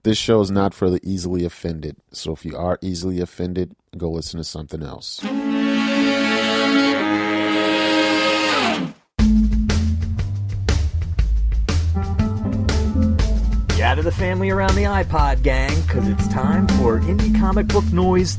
This show is not for the easily offended. So if you are easily offended, go listen to something else. Gather the family around the iPod gang, because it's time for Indie Comic Book Noise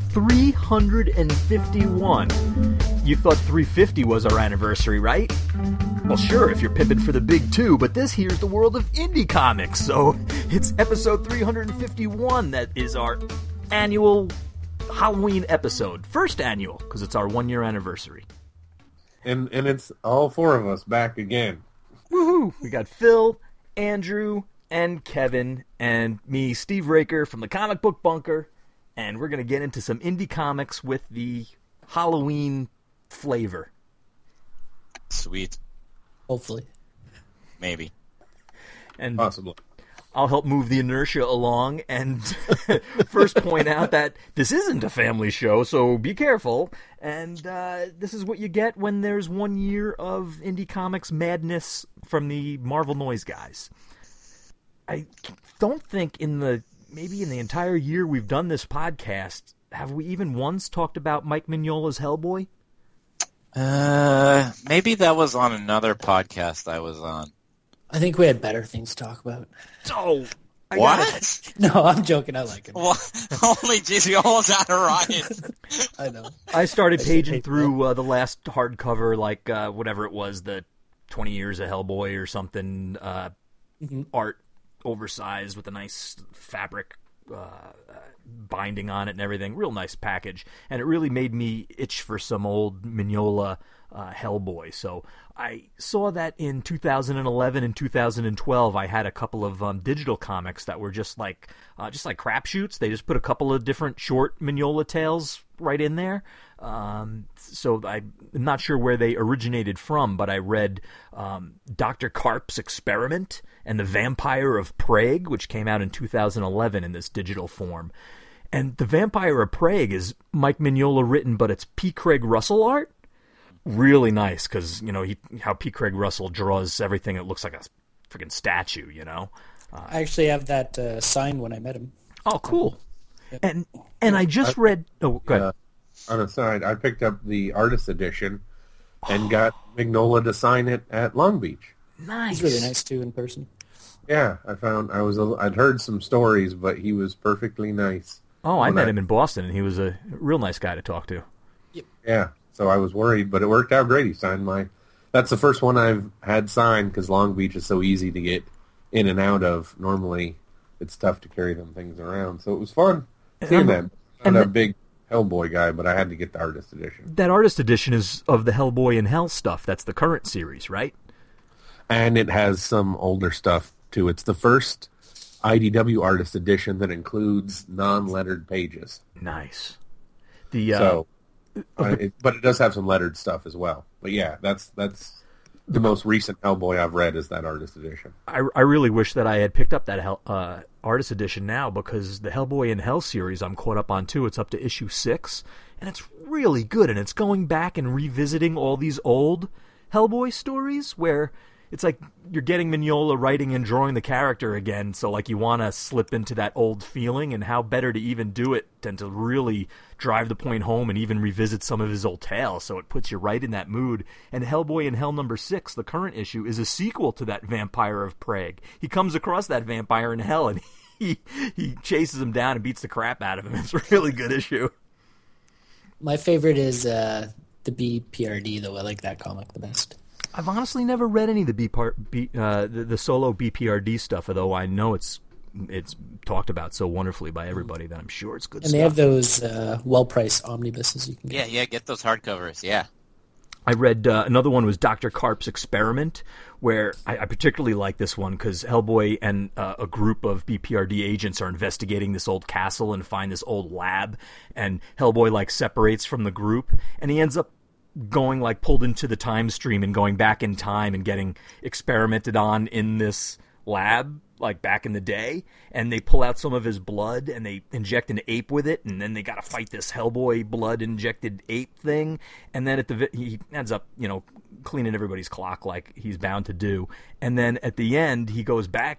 351. You thought 350 was our anniversary, right? Well, sure, if you're pimping for the big two, but this here's the world of indie comics, so it's episode 351 that is our annual Halloween episode. First annual, because it's our 1 year anniversary. And it's all four of us back again. Woohoo! We got Phil, Andrew, and Kevin, and me, Steve Raker from the Comic Book Bunker, and we're going to get into some indie comics with the Halloween flavor. Sweet. Hopefully. Maybe. And possibly. I'll help move the inertia along and first point out that this isn't a family show, so be careful. And this is what you get when there's 1 year of indie comics madness from the Marvel Noise guys. I don't think maybe in the entire year we've done this podcast, have we even once talked about Mike Mignola's Hellboy? Maybe that was on another podcast I was on. I think we had better things to talk about. Oh, what? No, I'm joking. I like him. Well, holy jeez, we almost had a riot. I know. I started paging through the last hardcover, like whatever it was, the 20 Years of Hellboy or something, art, oversized with a nice fabric binding on it and everything. Real nice package. And it really made me itch for some old Mignola Hellboy. So I saw that in 2011 and 2012. I had a couple of digital comics that were just like crapshoots. They just put a couple of different short Mignola tales right in there. So I'm not sure where they originated from, but I read Dr. Karp's Experiment and The Vampire of Prague, which came out in 2011 in this digital form. And The Vampire of Prague is Mike Mignola written, but it's P. Craig Russell art. Really nice, because, how P. Craig Russell draws everything, it looks like a freaking statue, I actually have that signed when I met him. Oh, cool. Yep. And I just read... Oh, go ahead. On a side, I picked up the artist edition and got Mignola to sign it at Long Beach. Nice. He's really nice, too, in person. Yeah, I'd heard some stories, but he was perfectly nice. Oh, I met him in Boston, and he was a real nice guy to talk to. Yep. Yeah, so I was worried, but it worked out great. He signed that's the first one I've had signed, because Long Beach is so easy to get in and out of. Normally, it's tough to carry them things around, so it was fun seeing them. I'm a big Hellboy guy, but I had to get the artist edition. That artist edition is of the Hellboy in Hell stuff. That's the current series, right? And it has some older stuff, too. It's the first IDW artist edition that includes non-lettered pages. Nice. But it does have some lettered stuff as well. But yeah, that's the most recent Hellboy I've read is that artist edition. I really wish that I had picked up that artist edition now, because the Hellboy in Hell series I'm caught up on too. It's up to issue 6, and it's really good. And it's going back and revisiting all these old Hellboy stories where it's like you're getting Mignola writing and drawing the character again, so like you want to slip into that old feeling, and how better to even do it than to really drive the point home and even revisit some of his old tales, so it puts you right in that mood. And Hellboy in Hell number 6, the current issue, is a sequel to that Vampire of Prague. He comes across that vampire in hell, and he chases him down and beats the crap out of him. It's a really good issue. My favorite is the BPRD, though. I like that comic the best. I've honestly never read any of the solo BPRD stuff, although I know it's talked about so wonderfully by everybody that I'm sure it's good and stuff. And they have those well-priced omnibuses you can get. Yeah, get those hardcovers, yeah. I read another one was Dr. Karp's Experiment, where I particularly like this one because Hellboy and a group of BPRD agents are investigating this old castle and find this old lab, and Hellboy separates from the group, and he ends up going pulled into the time stream and going back in time and getting experimented on in this lab back in the day, and they pull out some of his blood and they inject an ape with it, and then they got to fight this Hellboy blood injected ape thing, and then he ends up cleaning everybody's clock like he's bound to do, and then at the end he goes back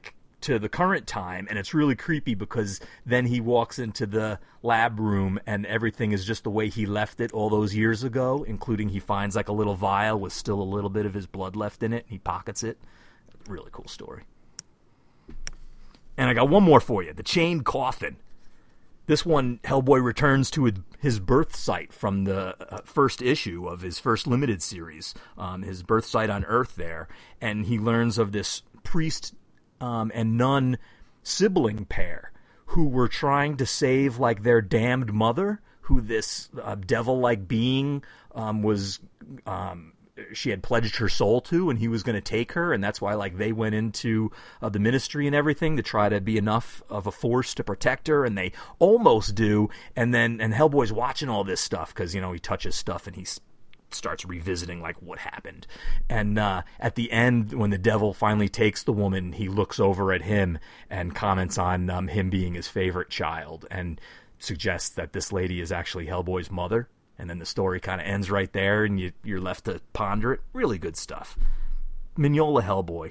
to the current time, and it's really creepy because then he walks into the lab room and everything is just the way he left it all those years ago, including he finds like a little vial with still a little bit of his blood left in it, and he pockets it. Really cool story. And I got one more for you, The Chained Coffin. This one, Hellboy returns to his birth site from the first issue of his first limited series, his birth site on Earth there, and he learns of this priest and nun sibling pair who were trying to save like their damned mother, who this devil-like being was... she had pledged her soul to, and he was going to take her, and that's why like they went into the ministry and everything to try to be enough of a force to protect her, and they almost do, and Hellboy's watching all this stuff because he touches stuff and he starts revisiting like what happened, and at the end when the devil finally takes the woman, he looks over at him and comments on him being his favorite child and suggests that this lady is actually Hellboy's mother. And then the story kind of ends right there, and you're left to ponder it. Really good stuff. Mignola Hellboy.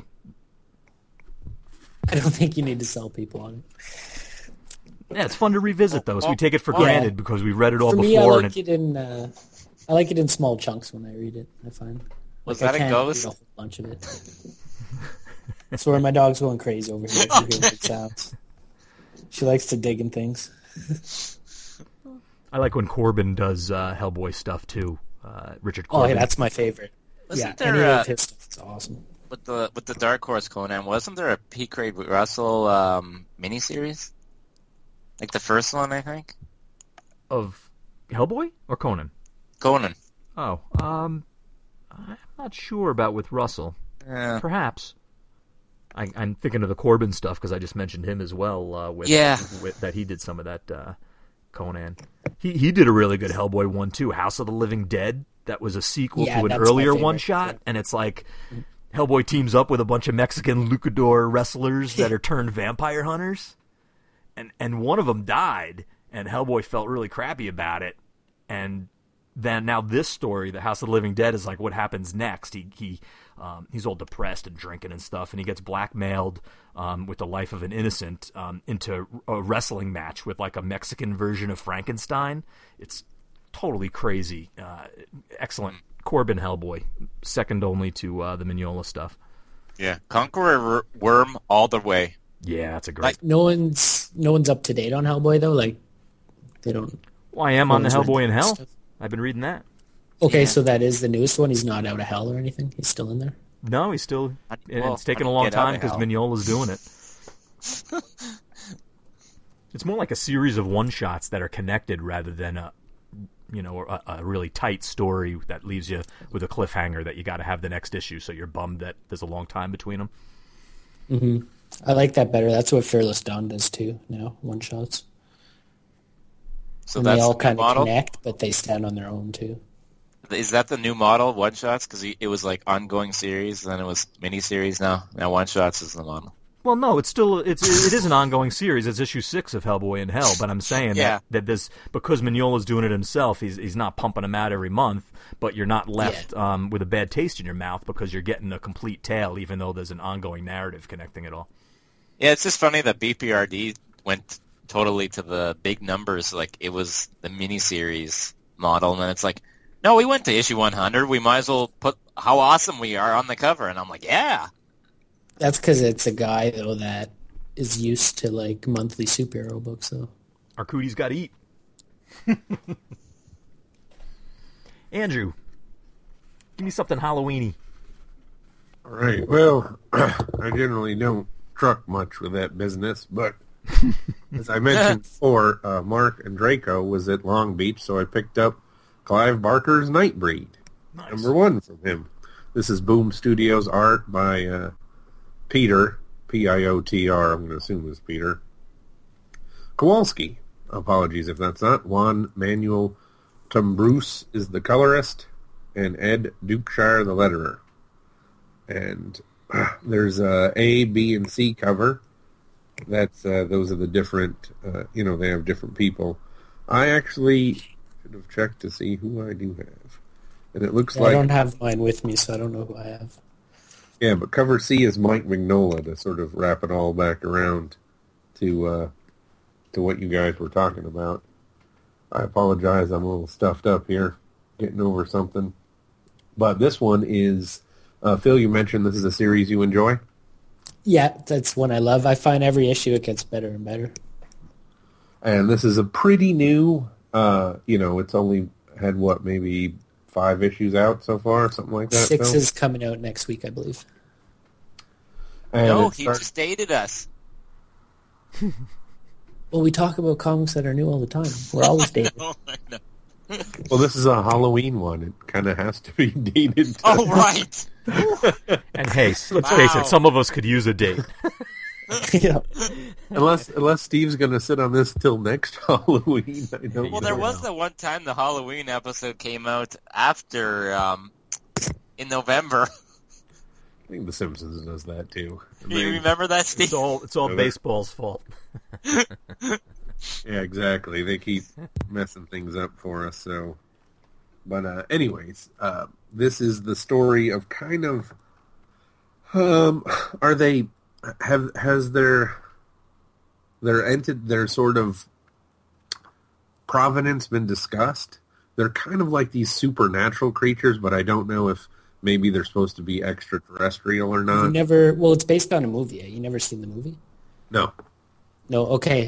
I don't think you need to sell people on it. Yeah, it's fun to revisit those. We take it for granted because we read it all for before. Me, I like it in small chunks when I read it. I find. Was like, that a ghost? Read a whole bunch of it. That's where my dog's going crazy over here. She hears good sounds. She likes to dig in things. I like when Corbin does Hellboy stuff too. Richard Oh, Corbin. yeah, that's my favorite. Wasn't any there, of his stuff is awesome. With the Dark Horse Conan, wasn't there a P. Craig Russell miniseries? Like the first one, I think. Of Hellboy or Conan? Conan. Oh, I'm not sure about with Russell. Perhaps. I'm thinking of the Corbin stuff because I just mentioned him as well. With that he did some of that. Conan. He did a really good Hellboy one too, House of the Living Dead. That was a sequel to an earlier one shot, and it's like Hellboy teams up with a bunch of Mexican luchador wrestlers that are turned vampire hunters, and one of them died, and Hellboy felt really crappy about it, and then now this story, the House of the Living Dead, is like what happens next. He's all depressed and drinking and stuff, and he gets blackmailed with the life of an innocent into a wrestling match with like a Mexican version of Frankenstein. It's totally crazy. Excellent Corbin Hellboy, second only to the Mignola stuff. Yeah, Conqueror Worm all the way. Yeah, that's a great. Like, no one's up to date on Hellboy though. Like they don't. Well, I am on the Hellboy in Hell. Stuff. I've been reading that. Okay, so that is the newest one. He's not out of hell or anything. He's still in there. No, he's still. It's taken a long time because Mignola's doing it. It's more like a series of one-shots that are connected rather than a really tight story that leaves you with a cliffhanger that you got to have the next issue, so you're bummed that there's a long time between them. Mm-hmm. I like that better. That's what Fearless Dawn does too. Now one-shots. So and that's they all the kind of model? Connect, but they stand on their own too. Is that the new model, one-shots? Because it was like ongoing series, then it was mini-series now. Now one-shots is the model. Well, no, it is an ongoing series. It's issue 6 of Hellboy in Hell, but I'm saying that this, because Mignola's doing it himself, he's not pumping them out every month, but you're not left with a bad taste in your mouth because you're getting a complete tale, even though there's an ongoing narrative connecting it all. Yeah, it's just funny that BPRD went totally to the big numbers, like it was the miniseries model, and then it's like, no, we went to issue 100. We might as well put how awesome we are on the cover, and I'm like, yeah. That's because it's a guy though that is used to like monthly superhero books. Though our cooties got to eat. Andrew, give me something Halloweeny. All right. Well, I generally don't truck much with that business, but as I mentioned before, Mark and Draco was at Long Beach, so I picked up Clive Barker's Nightbreed, Nice. number 1 from him. This is Boom Studios art by Peter, Piotr, I'm going to assume it's Peter, Kowalski. Apologies if that's not. Juan Manuel Tombruce is the colorist, and Ed Dukeshire the letterer. And there's A, B, and C cover. That's those are the different, they have different people. I actually should have checked to see who I do have. And it looks like... I don't have mine with me, so I don't know who I have. Yeah, but cover C is Mike Mignola to sort of wrap it all back around to what you guys were talking about. I apologize, I'm a little stuffed up here, getting over something. But this one is, Phil, you mentioned this is a series you enjoy? Yeah, that's one I love. I find every issue it gets better and better. And this is a pretty new, it's only had, maybe 5 issues out so far, something like that? 6 Phil? is coming out next week, I believe. And No, he just dated us. Well, we talk about comics that are new all the time. We're always dating. Oh, I know. Well, this is a Halloween one. It kind of has to be dated. Oh, right. And hey, let's face it, some of us could use a date. Yeah. Unless Steve's going to sit on this till next Halloween. I don't Well, know. there was the one time the Halloween episode came out after, in November. I think The Simpsons does that too. Do you remember that, Steve? It's all baseball's fault. Yeah, exactly. They keep messing things up for us. So, but anyways, this is the story of kind of. Has their sort of provenance been discussed? They're kind of like these supernatural creatures, but I don't know if maybe they're supposed to be extraterrestrial or not. Well, it's based on a movie. You never seen the movie? No. No, okay.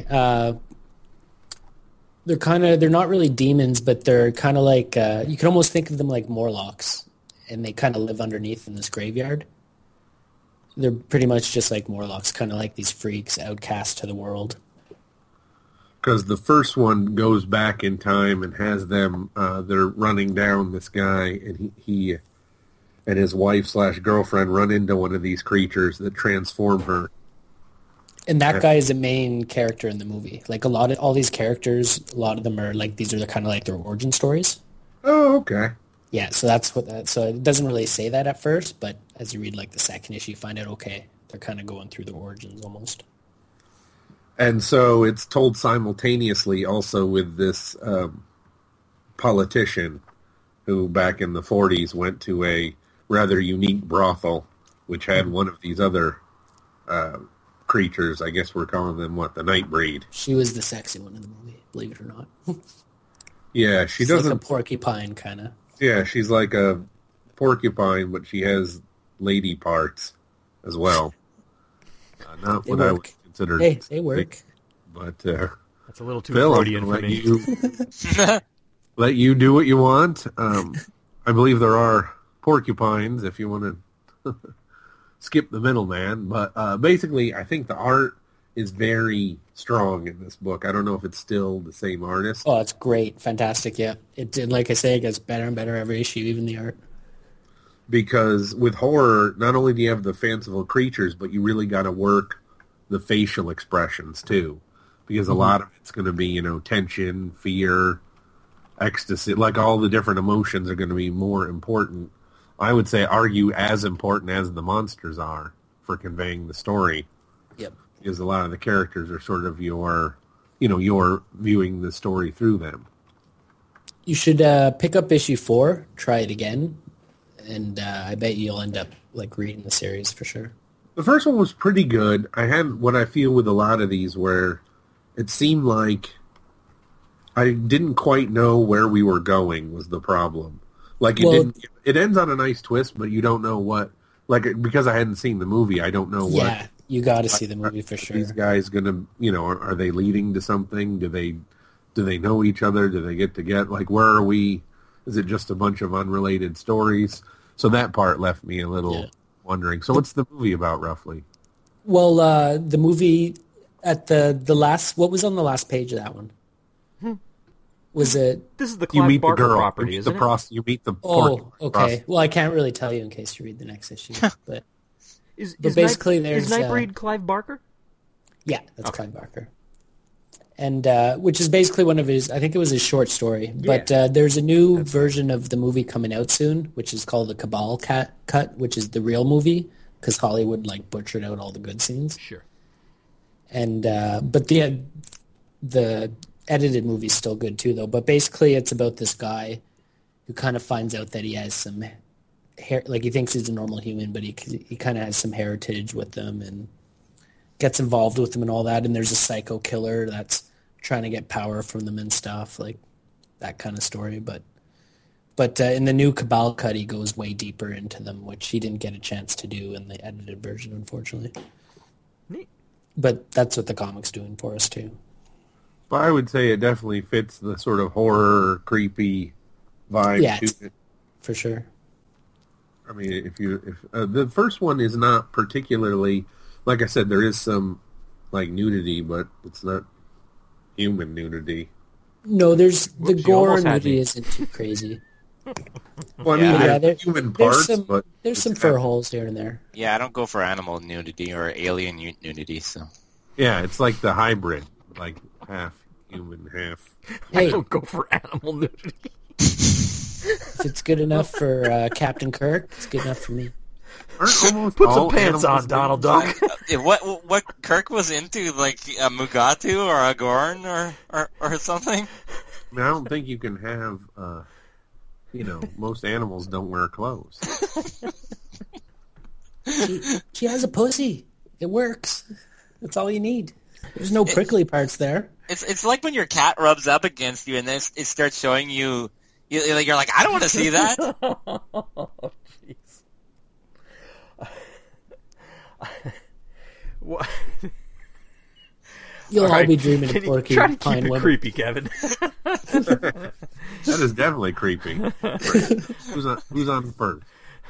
They're not really demons, but they're kind of like, you can almost think of them like Morlocks, and they kind of live underneath in this graveyard. They're pretty much just like Morlocks, kind of like these freaks, outcast to the world. Because the first one goes back in time and has them, they're running down this guy, and he and his wife/girlfriend run into one of these creatures that transform her. And that guy is a main character in the movie. Like all these characters, a lot of them are like, these are kind of like their origin stories. Oh, okay. Yeah, so so it doesn't really say that at first, but as you read like the second issue, you find out, okay, they're kind of going through the origins almost. And so it's told simultaneously also with this politician who back in the 40s went to a rather unique brothel, which had one of these other creatures. I guess we're calling them, the Nightbreed. She was the sexy one in the movie, believe it or not. Yeah, She's like a porcupine kind of. Yeah, she's like a porcupine, but she has lady parts as well. Not They what I work. would consider. Hey, they work. But That's a little too Phil, I'm Freudian gonna for me. let you do what you want. I believe there are porcupines if you want to skip the middleman. But basically, I think the art is very strong in this book. I don't know if it's still the same artist. Oh, it's great. Fantastic, yeah. It did, like I say, it gets better and better every issue, even the art. Because with horror, not only do you have the fanciful creatures, but you really got to work the facial expressions too. Because a lot of it's going to be, tension, fear, ecstasy, like all the different emotions are going to be more important. I would say argue as important as the monsters are for conveying the story. Yep. Because a lot of the characters are sort of you're viewing the story through them. You should pick up issue 4, try it again, and I bet you'll end up like reading the series for sure. The first one was pretty good. I had what I feel with a lot of these where it seemed like I didn't quite know where we were going was the problem. Like it ends on a nice twist, but you don't know what, because I hadn't seen the movie, I don't know what. Yeah, you got to see the movie for sure. These guys gonna, are they leading to something? Do they know each other? Do they get to like, where are we? Is it just a bunch of unrelated stories? So that part left me a little wondering. So what's the movie about roughly? Well, the movie at the last, what was on the last page of that one? Was it? This is the You Clive meet the Barker girl. property, You meet isn't the it? You meet the Oh, okay. prostitute. Well, I can't really tell you in case you read the next issue, but Is basically is there's, Nightbreed Clive Barker? yeah, that's Clive Barker. And which is basically one of his, I think it was his short story. But there's a new version of the movie coming out soon, which is called the Cabal Cut, which is the real movie, because Hollywood butchered out all the good scenes. Sure. And but the edited movie's still good too, though. But basically, it's about this guy who kind of finds out that he has some like he thinks he's a normal human, but he kind of has some heritage with them and gets involved with them and all that. And there's a psycho killer that's trying to get power from them and stuff, like that kind of story. But in the new Cabal cut, he goes way deeper into them, which he didn't get a chance to do in the edited version, unfortunately. Neat. But that's what the comic's doing for us too. But I would say it definitely fits the sort of horror, creepy vibe to it. For sure. I mean, if the first one is not particularly, like I said, there is some like nudity, but it's not human nudity. No, there's the Whoops, gore almost had nudity me. isn't too crazy. Well, I mean, there's human parts, there's but some fur holes here and there. Yeah, I don't go for animal nudity or alien nudity, so. yeah, it's like the hybrid, like half human, half. Hey, I don't go for animal nudity. if it's good enough for Captain Kirk, it's good enough for me. Aren't almost Put all some pants animals on, Donald Duck. What Kirk was into, like a Mugatu or a Gorn or something? I mean, I don't think you can have, most animals don't wear clothes. She has a pussy. It works. That's all you need. There's no prickly parts there. It's like when your cat rubs up against you and then it starts showing you, you're like, I don't want to see that. Oh, jeez. What? You'll all right, be dreaming can of you Porky try to keep Pine it Women. creepy, Kevin? That is definitely creepy. Who's on first?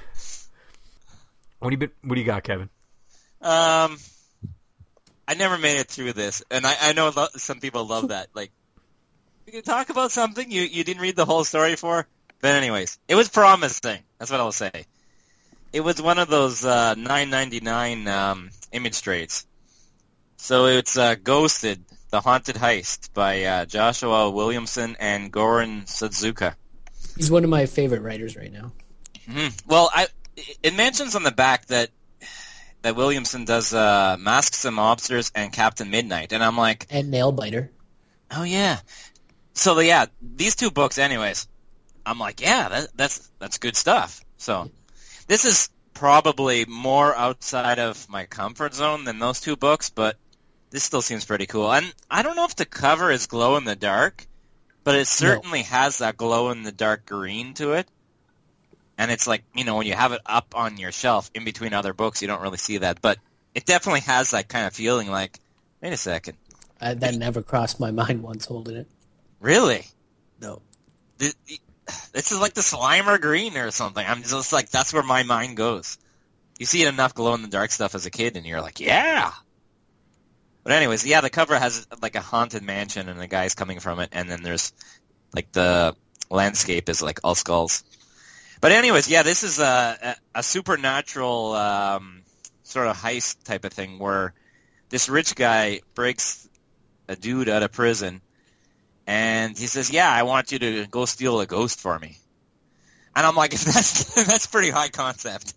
What do you got, Kevin? I never made it through this, and I know some people love that. Like, you can talk about something you didn't read the whole story for, but anyways, it was promising. That's what I'll say. It was one of those $9.99 image trades. So it's Ghosted, The Haunted Heist by Joshua Williamson and Goran Sudzuka. He's one of my favorite writers right now. Mm-hmm. Well, it mentions on the back that Williamson does Masks and Mobsters and Captain Midnight, and I'm like... And Nailbiter. Oh, yeah. So, yeah, these two books, anyways, I'm like, yeah, that's good stuff. So, this is probably more outside of my comfort zone than those two books, but this still seems pretty cool. And I don't know if the cover is glow-in-the-dark, but it certainly has that glow-in-the-dark green to it. And it's like, when you have it up on your shelf in between other books, you don't really see that. But it definitely has that kind of feeling like, wait a second. That never crossed my mind once holding it. Really? No. This is like the Slimer green or something. I'm just like, that's where my mind goes. You see enough glow-in-the-dark stuff as a kid, and you're like, yeah! But anyways, yeah, the cover has like a haunted mansion, and the guy's coming from it, and then there's, like, the landscape is like all skulls. But anyways, yeah, this is a supernatural sort of heist type of thing where this rich guy breaks a dude out of prison, and he says, yeah, I want you to go steal a ghost for me. And I'm like, that's pretty high concept.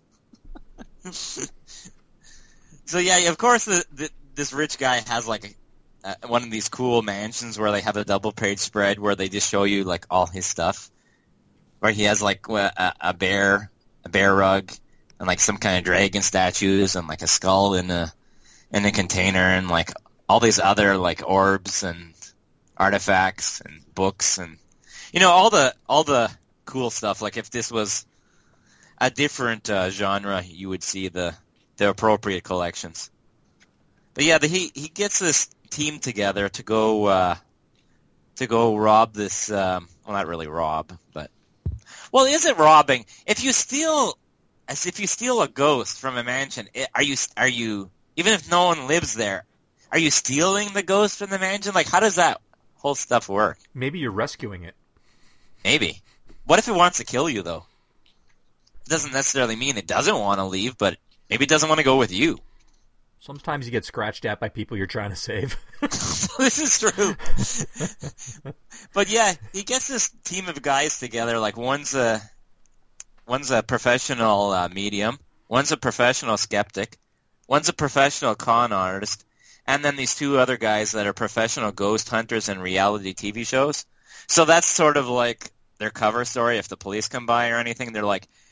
So yeah, of course, this rich guy has like one of these cool mansions where they have a double-page spread where they just show you like all his stuff. Where he has like a bear rug, and like some kind of dragon statues, and like a skull in a container, and like all these other like orbs and artifacts and books, and all the cool stuff. Like if this was a different genre, you would see the appropriate collections. But yeah, he gets this team together to go rob this. Well, not really rob, but. Well, is it robbing? If you steal a ghost from a mansion, are you even if no one lives there, are you stealing the ghost from the mansion? Like, how does that whole stuff work? Maybe you're rescuing it. Maybe. What if it wants to kill you, though? It doesn't necessarily mean it doesn't want to leave, but maybe it doesn't want to go with you. Sometimes you get scratched at by people you're trying to save. This is true. But yeah, he gets this team of guys together. Like one's a professional medium, one's a professional skeptic, one's a professional con artist, and then these two other guys that are professional ghost hunters in reality TV shows. So that's sort of like their cover story. If the police come by or anything, they're like,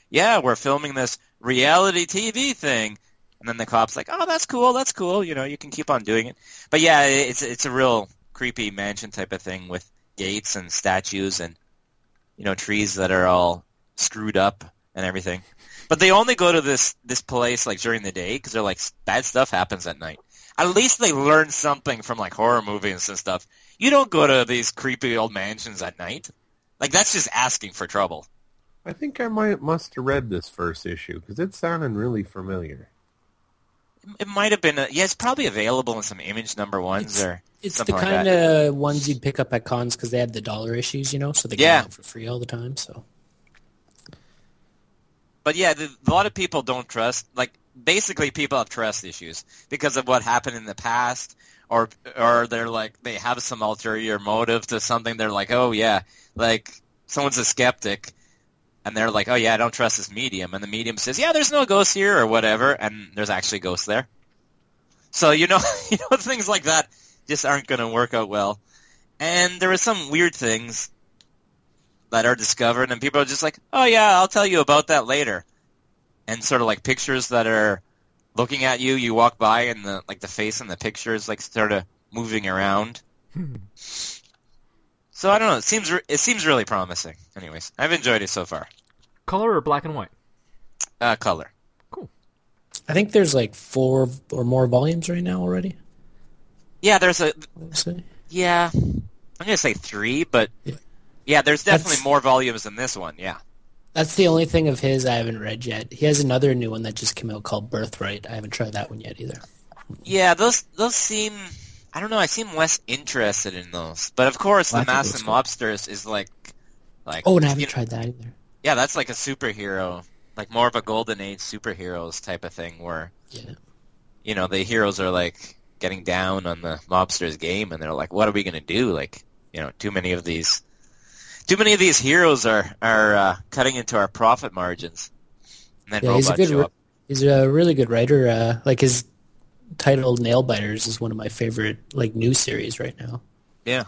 yeah, we're filming this reality TV thing. And then the cop's like, oh, that's cool. You know, you can keep on doing it. But yeah, it's a real creepy mansion type of thing with gates and statues and, you know, trees that are all screwed up and everything. But they only go to this place like during the day because they're like, bad stuff happens at night. At least they learn something from like horror movies and stuff. You don't go to these creepy old mansions at night. Like, that's just asking for trouble. I think I must have read this first issue because it sounded really familiar. It might have been it's probably available in some Image number ones or it's something the like kind that. of ones you'd pick up at cons because they had the dollar issues, you know, so they get them for free all the time. So, but yeah, a lot of people don't trust. Like, basically, people have trust issues because of what happened in the past, or they're like they have some ulterior motive to something. They're like, oh yeah, like someone's a skeptic. And they're like, oh, yeah, I don't trust this medium. And the medium says, yeah, there's no ghosts here or whatever. And there's actually ghosts there. So, you know, things like that just aren't going to work out well. And there are some weird things that are discovered. And people are just like, oh, yeah, I'll tell you about that later. And sort of like pictures that are looking at you. You walk by and the face in the picture is like sort of moving around. So I don't know. It seems really promising. Anyways, I've enjoyed it so far. Color or black and white? Color. Cool. I think there's like 4 or more volumes right now already. Yeah, there's a. Honestly. Yeah, I'm gonna say 3, but yeah, there's definitely more volumes than this one. Yeah. That's the only thing of his I haven't read yet. He has another new one that just came out called Birthright. I haven't tried that one yet either. Yeah, those seem. I don't know. I seem less interested in those, but of course, The Masked and Mobsters is like. Oh, and I haven't tried that either. Yeah, that's like a superhero, like more of a golden age superheroes type of thing, where you know the heroes are like getting down on the mobsters' game, and they're like, "What are we gonna do?" Like, you know, too many of these heroes are cutting into our profit margins, and then robots show up. He's a really good writer. Like his title Nailbiters is one of my favorite like new series right now. Yeah.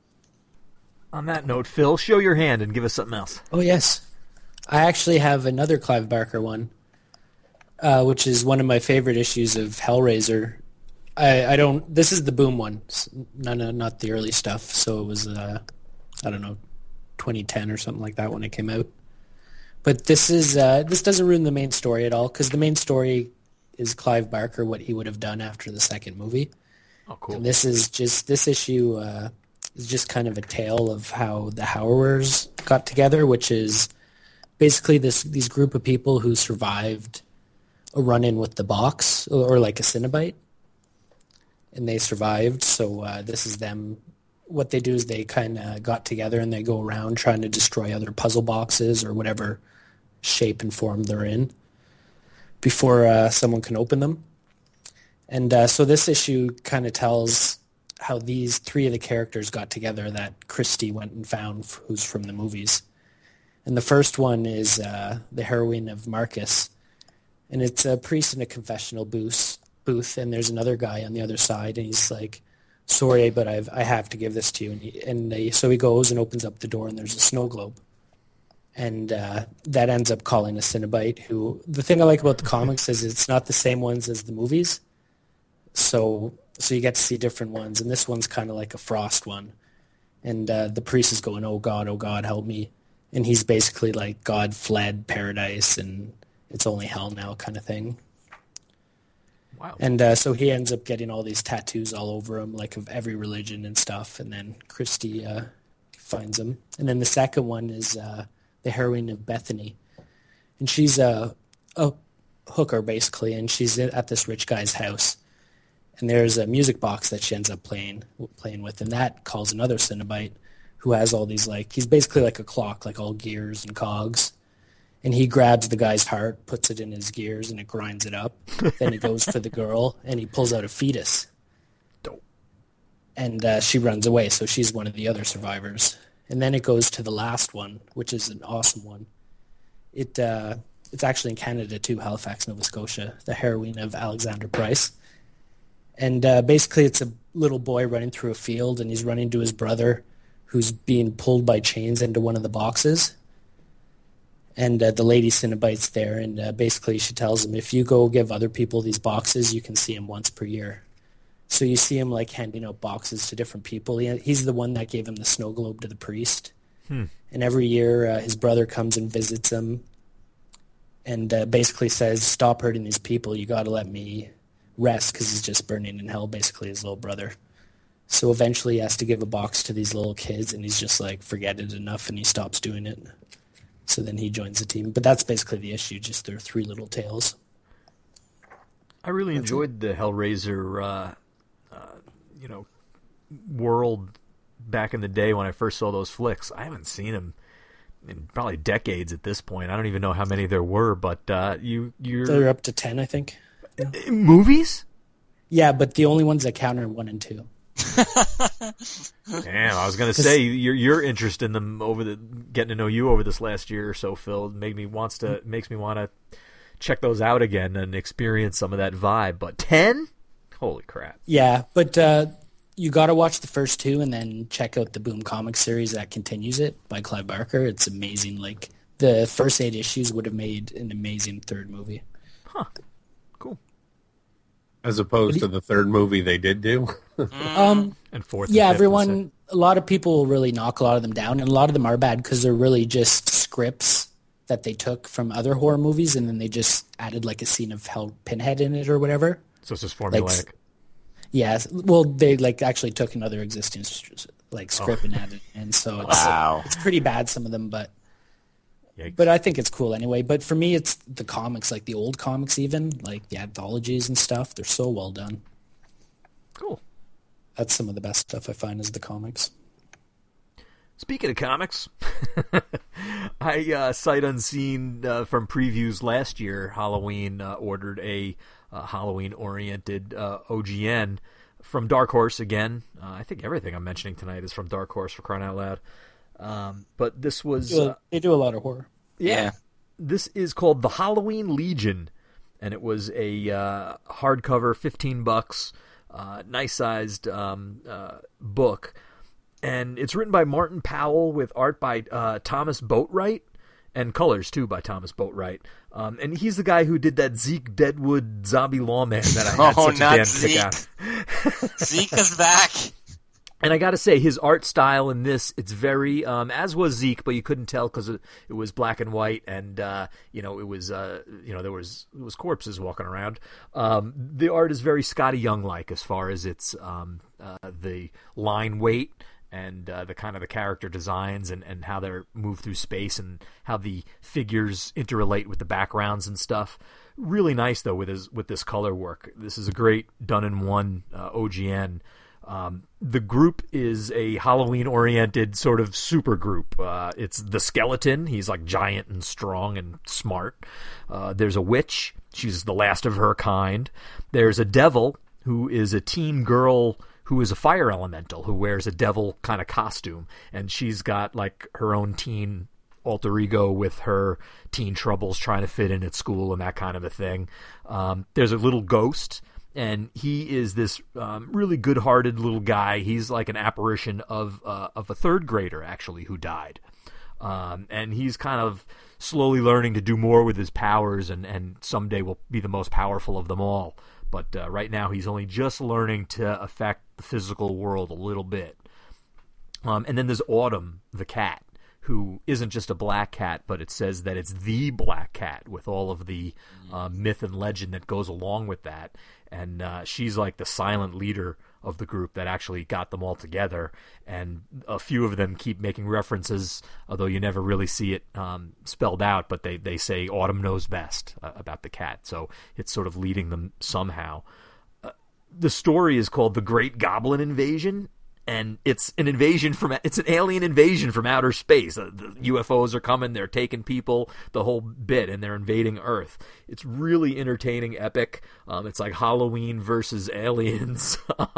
On that note, Phil, show your hand and give us something else. Oh yes, I actually have another Clive Barker one, which is one of my favorite issues of Hellraiser. I don't. This is the Boom one, not the early stuff. So it was I don't know, 2010 or something like that when it came out. But this is this doesn't ruin the main story at all because the main story is Clive Barker, what he would have done after the second movie. Oh, cool. And this issue is just kind of a tale of how the Howlers got together, which is basically these group of people who survived a run-in with the box or like a Cenobite, and they survived. So this is them. What they do is they kind of got together and they go around trying to destroy other puzzle boxes or whatever shape and form they're in before someone can open them. And so this issue kind of tells how these 3 of the characters got together that Christie went and found, who's from the movies. And the first one is the heroine of Marcus. And it's a priest in a confessional booth, and there's another guy on the other side, and he's like, sorry, but I have to give this to you. So he goes and opens up the door, and there's a snow globe. And that ends up calling a Cenobite, who... The thing I like about the comics is it's not the same ones as the movies. So you get to see different ones, and this one's kind of like a Frost one. And the priest is going, oh God, help me. And he's basically like, God fled paradise, and it's only hell now kind of thing. Wow. And so he ends up getting all these tattoos all over him, like of every religion and stuff, and then Christie finds him. And then the second one is the heroine of Bethany. And she's a hooker, basically, and she's at this rich guy's house. And there's a music box that she ends up playing with, and that calls another Cenobite who has all these, like, he's basically like a clock, like all gears and cogs. And he grabs the guy's heart, puts it in his gears, and it grinds it up. Then he goes for the girl, and he pulls out a fetus. Dope. And she runs away, so she's one of the other survivors. And then it goes to the last one, which is an awesome one. It's actually in Canada too, Halifax, Nova Scotia, the heroine of Alexander Price. And basically it's a little boy running through a field, and he's running to his brother, who's being pulled by chains into one of the boxes. And the lady Cenobite's there, and basically she tells him, if you go give other people these boxes, you can see him once per year. So you see him like handing out boxes to different people. He's the one that gave him the snow globe to the priest. And every year his brother comes and visits him and basically says, stop hurting these people. You got to let me rest, because he's just burning in hell, basically, his little brother. So eventually he has to give a box to these little kids, and he's just like, forget it, enough, and he stops doing it. So then he joins the team. But that's basically the issue, just their three little tails. I really enjoyed the Hellraiser world back in the day when I first saw those flicks. I haven't seen them in probably decades at this point. I don't even know how many there were, but you're... They're up to 10, I think. Movies? Yeah, but the only ones that count are 1 and 2. Damn, I was gonna say your interest in them getting to know you over this last year or so, Phil, makes me want to check those out again and experience some of that vibe. But 10? Holy crap! Yeah, but you got to watch the first 2 and then check out the Boom Comics series that continues it by Clive Barker. It's amazing. Like the first 8 issues would have made an amazing third movie. Huh. Cool. As opposed to the third movie they did do. And fourth. Yeah, and a lot of people really knock a lot of them down, and a lot of them are bad because they're really just scripts that they took from other horror movies, and then they just added like a scene of Pinhead in it or whatever. So it's just formulaic. Yeah, well, they like actually took another existing like script and added, and so it's pretty bad, some of them, but Yikes. But I think it's cool anyway. But for me, it's the comics, like the old comics, even like the anthologies and stuff. They're so well done. Cool. That's some of the best stuff I find is the comics. Speaking of comics, I sight unseen from previews last year, Halloween ordered a Halloween-oriented OGN from Dark Horse again. I think everything I'm mentioning tonight is from Dark Horse, for crying out loud. But this was... they do a lot of horror. Yeah. This is called The Halloween Legion, and it was a hardcover, $15, nice-sized book. And it's written by Martin Powell with art by Thomas Boatwright, and colors, too, by Thomas Boatwright. And he's the guy who did that Zeke Deadwood zombie lawman that I had such a damn kick out. Zeke is back. And I got to say, his art style in this, it's very, as was Zeke, but you couldn't tell because it was black and white, and it was there was corpses walking around. The art is very Scotty Young-like as far as its the line weight and the kind of the character designs and how they're moved through space and how the figures interrelate with the backgrounds and stuff. Really nice though with this color work. This is a great done-in-one OGN. The group is a Halloween-oriented sort of super group. It's the Skeleton. He's like giant and strong and smart. There's a witch. She's the last of her kind. There's a devil who is a teen girl who is a fire elemental who wears a devil kind of costume. And she's got like her own teen alter ego with her teen troubles trying to fit in at school and that kind of a thing. There's a little ghost. And he is this really good-hearted little guy. He's like an apparition of a third grader, actually, who died. And he's kind of slowly learning to do more with his powers and someday will be the most powerful of them all. But right now he's only just learning to affect the physical world a little bit. And then there's Autumn, the cat, who isn't just a black cat, but it says that it's the black cat with all of the myth and legend that goes along with that. And she's like the silent leader of the group that actually got them all together. And a few of them keep making references, although you never really see it spelled out, but they say Autumn knows best about the cat. So it's sort of leading them somehow. The story is called The Great Goblin Invasion. And it's an alien invasion from outer space. The UFOs are coming, they're taking people, the whole bit, and they're invading Earth. It's really entertaining, epic. It's like Halloween versus aliens.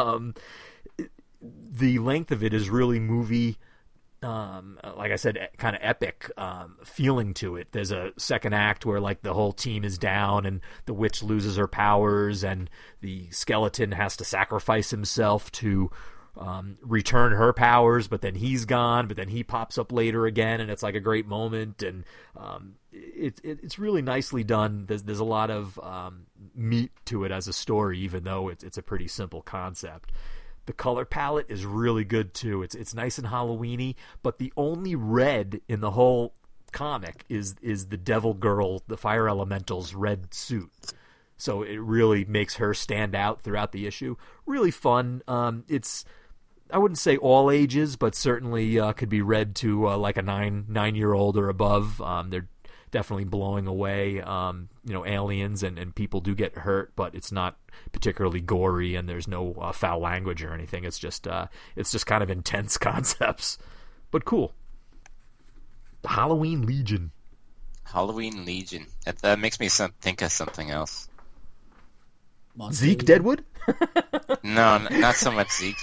The length of it is really movie, like I said, kind of epic feeling to it. There's a second act where like the whole team is down and the witch loses her powers and the skeleton has to sacrifice himself to return her powers, but then he's gone, but then he pops up later again, and it's like a great moment, and it's really nicely done. There's a lot of meat to it as a story, even though it's a pretty simple concept. The color palette is really good too. It's nice and Halloween-y, but the only red in the whole comic is the Devil Girl, the Fire Elemental's red suit. So it really makes her stand out throughout the issue. Really fun. It's, I wouldn't say all ages, but certainly could be read to like a 9-year-old or above. They're definitely blowing away, aliens, and people do get hurt, but it's not particularly gory, and there's no foul language or anything. It's just kind of intense concepts, but cool. The Halloween Legion. Halloween Legion. That makes me think of something else. Monster Zeke Legion. Deadwood? No, not so much Zeke.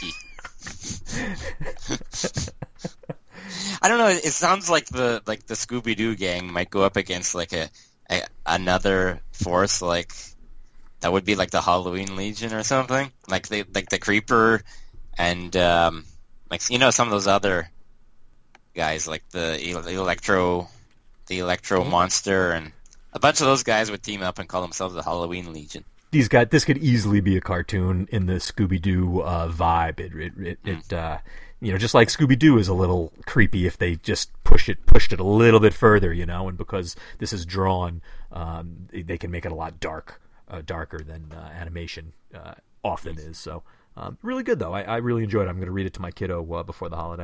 I don't know. It sounds like the Scooby Doo gang might go up against like another force, like that would be like the Halloween Legion or something, like the Creeper, and some of those other guys, like the Electro Monster, and a bunch of those guys would team up and call themselves the Halloween Legion. This could easily be a cartoon in the Scooby-Doo vibe. It just like Scooby-Doo is a little creepy if they just pushed it a little bit further, and because this is drawn, they can make it a lot darker than animation often is. So really good though. I really enjoyed it. I'm going to read it to my kiddo before the holiday.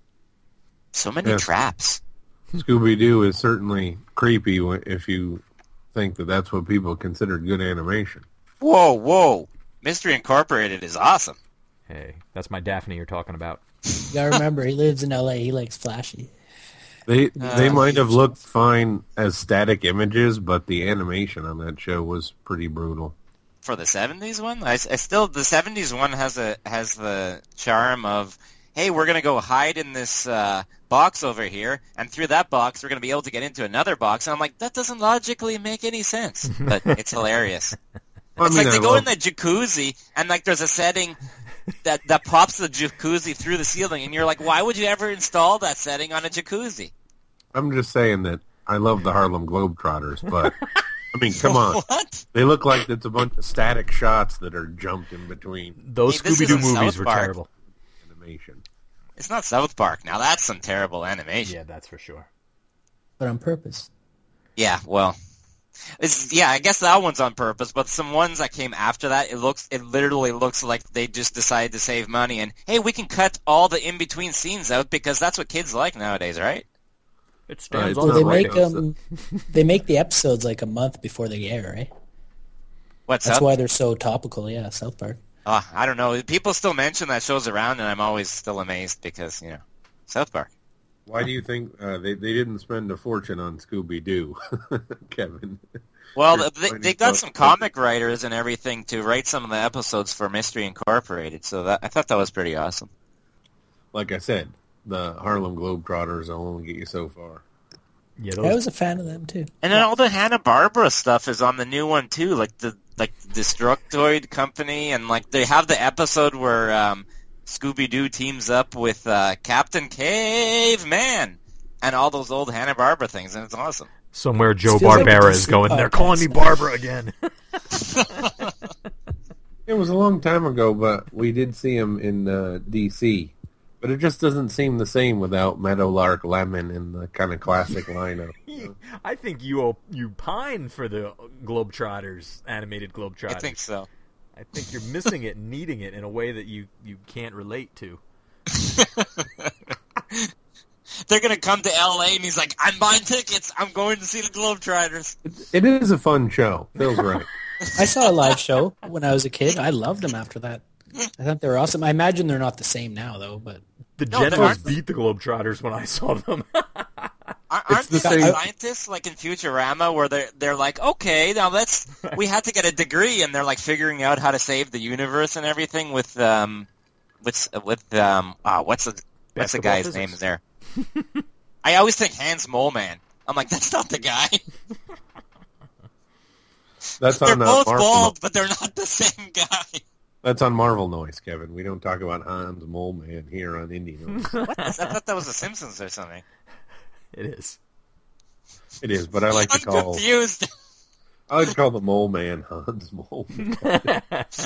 So many traps. Scooby-Doo is certainly creepy if you think that that's what people consider good animation. Whoa. Mystery Incorporated is awesome. Hey, that's my Daphne you're talking about. You gotta remember, he lives in L.A. He likes flashy. They might have looked fine as static images, but the animation on that show was pretty brutal. For the 70s one, I still the 70s one has the charm of, hey, we're gonna go hide in this box over here, and through that box we're gonna be able to get into another box. And I'm like, that doesn't logically make any sense, but it's hilarious. It's like they go in the jacuzzi, and like there's a setting that pops the jacuzzi through the ceiling, and you're like, why would you ever install that setting on a jacuzzi? I'm just saying that I love the Harlem Globetrotters, but I mean, come on. What? They look like it's a bunch of static shots that are jumped in between. Those Hey, this Scooby-Doo isn't movies South were Park. terrible. Animation. It's not South Park. Now that's some terrible animation. Yeah, that's for sure. But on purpose. Yeah, well, I guess that one's on purpose. But some ones that came after that, it literally looks like they just decided to save money and, hey, we can cut all the in between scenes out because that's what kids like nowadays, right? It stands It's on not Well, the they right. make they make the episodes like a month before they air, right? What's That's up? why they're so topical. Yeah, South Park. I don't know. People still mention that show's around, and I'm always still amazed because South Park. Why do you think they didn't spend a fortune on Scooby-Doo, Kevin? Well, You're they got some comic writers and everything to write some of the episodes for Mystery Incorporated, so I thought that was pretty awesome. Like I said, the Harlem Globetrotters will only get you so far. Yeah, I was a fan of them too. And then all the Hanna-Barbera stuff is on the new one too, like the Destructoid Company, and like they have the episode where Scooby-Doo teams up with Captain Caveman and all those old Hanna-Barbera things, and it's awesome. Somewhere Joe Feels like Barbera a is DC going, they're podcast calling me now." Barbara again. It was a long time ago, but we did see him in D.C. But it just doesn't seem the same without Meadowlark Lemon and the kind of classic lineup. I think you pine for the Globetrotters, animated Globetrotters. I think so. I think you're missing it and needing it in a way that you can't relate to. They're going to come to L.A. and he's like, I'm buying tickets. I'm going to see the Globetrotters. It is a fun show. Feels right. I saw a live show when I was a kid. I loved them after that. I thought they were awesome. I imagine they're not the same now, though. But The No, they Generals aren't. beat the Globetrotters when I saw them. Aren't the they same- like scientists like in Futurama where they're like, okay, now we had to get a degree, and they're like figuring out how to save the universe and everything what's the Basketball guy's physics. name there? I always think Hans Moleman. I'm like, that's not the guy. That's They're on both Marvel. bald, but they're not the same guy. That's on Marvel Noise, Kevin. We don't talk about Hans Mole Man here on Indie Noise. What? I thought that was The Simpsons or something. It is. It is, but I like to I'm call confused. the Mole Man Hans Mole Man.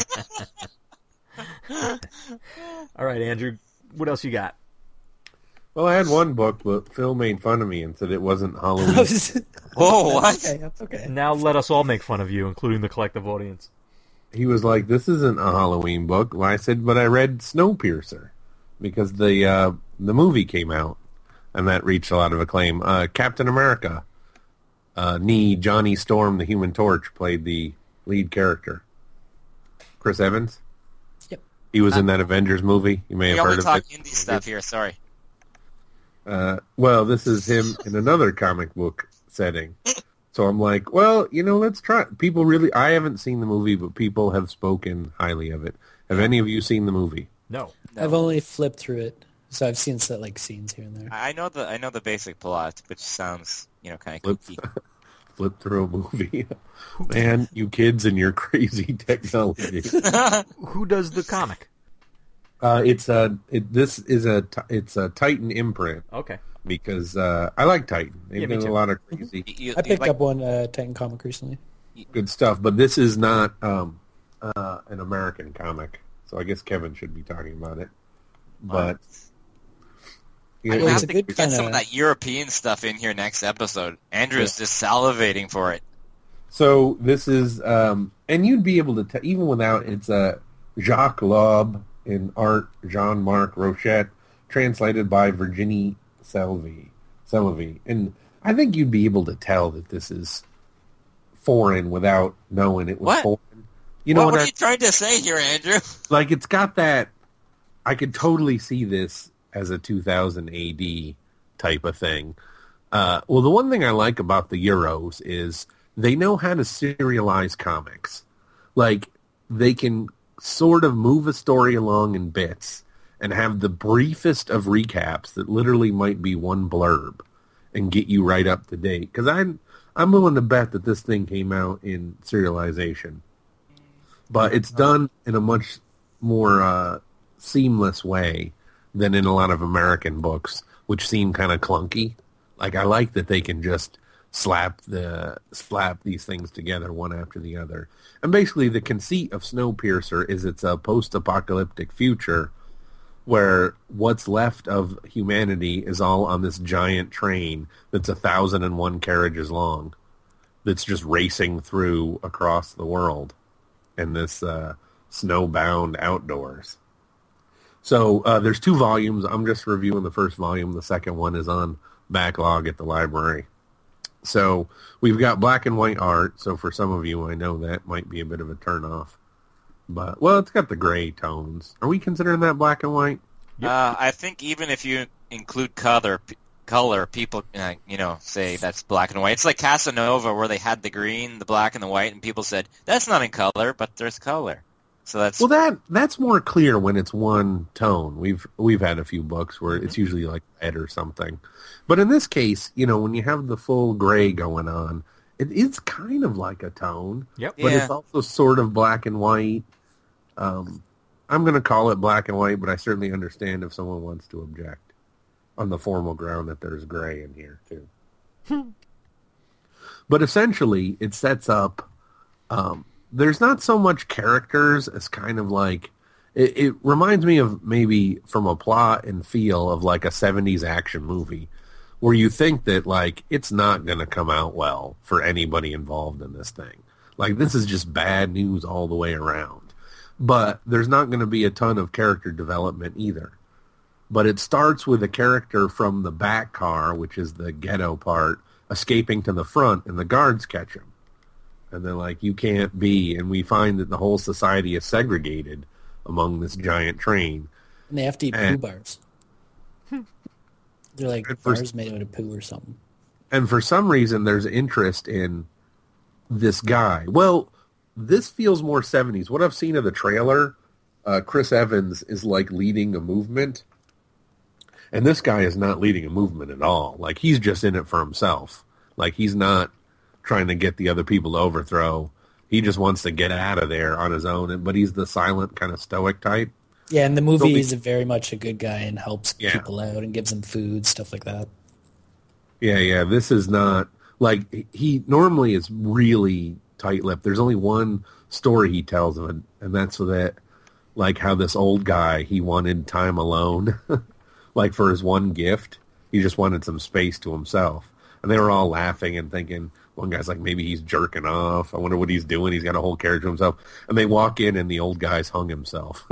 All right, Andrew. What else you got? Well, I had one book, but Phil made fun of me and said it wasn't Halloween. Whoa, what? That's okay. Now let us all make fun of you, including the collective audience. He was like, "This isn't a Halloween book." Well, I said, "But I read Snowpiercer because the movie came out, and that reached a lot of acclaim." Captain America, Johnny Storm, the Human Torch, played the lead character. Chris Evans. Yep. He was in that Avengers movie. You may have heard of talk it. indie stuff here. Sorry. Well, this is him in another comic book setting. So I'm like, well, let's try. People really, I haven't seen the movie, but people have spoken highly of it. Have any of you seen the movie? No. I've only flipped through it, so I've seen scenes here and there. I know the basic plot, which sounds kind of Flip, kooky. flip through a movie. Man, you kids and your crazy technology. Who does the comic? It's a Titan imprint. Okay. Because I like Titan. They've Yeah, me done a too. lot of crazy I picked up one Titan comic recently. good stuff, but this is not an American comic, so I guess Kevin should be talking about it. But I It's have a to good get kinda- some of that European stuff in here next episode. Andrew's just salivating for it. so this is, and you'd be able to even without it's Jacques Loeb in art, Jean-Marc Rochette, translated by Virginie Selvey, and I think you'd be able to tell that this is foreign without knowing it was What? foreign. You know What what are you trying to say here, Andrew? like it's got that. I could totally see this as a 2000 AD type of thing. Well, the one thing I like about the Euros is they know how to serialize comics. Like they can sort of move a story along in bits and have the briefest of recaps that literally might be one blurb and get you right up to date. Because I'm willing to bet that this thing came out in serialization, but it's done in a much more seamless way than in a lot of American books, which seem kind of clunky. Like I like that they can just slap these things together one after the other. And basically, the conceit of Snowpiercer is it's a post-apocalyptic future where what's left of humanity is all on this giant train that's 1,001 carriages long that's just racing through across the world in this snowbound outdoors. So there's 2 volumes. I'm just reviewing the first volume. The second one is on backlog at the library. So we've got black and white art. So for some of you, I know that might be a bit of a turnoff. But, well, it's got the gray tones. Are we considering that black and white? I think even if you include color, people, say that's black and white. It's like Casanova, where they had the green, the black, and the white, and people said that's not in color, but there's color. So that's that's more clear when it's one tone. We've had a few books where it's usually like red or something, but in this case, when you have the full gray going on, it's kind of like a tone. Yep. But Yeah. it's also sort of black and white. I'm going to call it black and white, but I certainly understand if someone wants to object on the formal ground that there's gray in here too. But essentially, it sets up. There's not so much characters as kind of like it reminds me of maybe from a plot and feel of like a 70s action movie where you think that like it's not going to come out well for anybody involved in this thing. Like this is just bad news all the way around. But there's not going to be a ton of character development either. But it starts with a character from the back car, which is the ghetto part, escaping to the front, and the guards catch him. And they're like, you can't be. And we find that the whole society is segregated among this giant train. And they have to eat poo bars. They're like bars made out of poo or something. And for some reason, there's interest in this guy. Well, this feels more 70s. What I've seen of the trailer, Chris Evans is like leading a movement. And this guy is not leading a movement at all. Like, he's just in it for himself. Like, he's not trying to get the other people to overthrow. He just wants to get out of there on his own, but he's the silent kind of stoic type. Yeah, in the movie, he's very much a good guy and helps Yeah. people out and gives them food, stuff like that. Yeah. This is not like he normally is really tight-lipped. There's only one story he tells of it, and that's that, like how this old guy, he wanted time alone, like for his one gift, he just wanted some space to himself. And they were all laughing and thinking, one guy's like, maybe he's jerking off. I wonder what he's doing. He's got a whole carriage to himself. And they walk in, and the old guy's hung himself.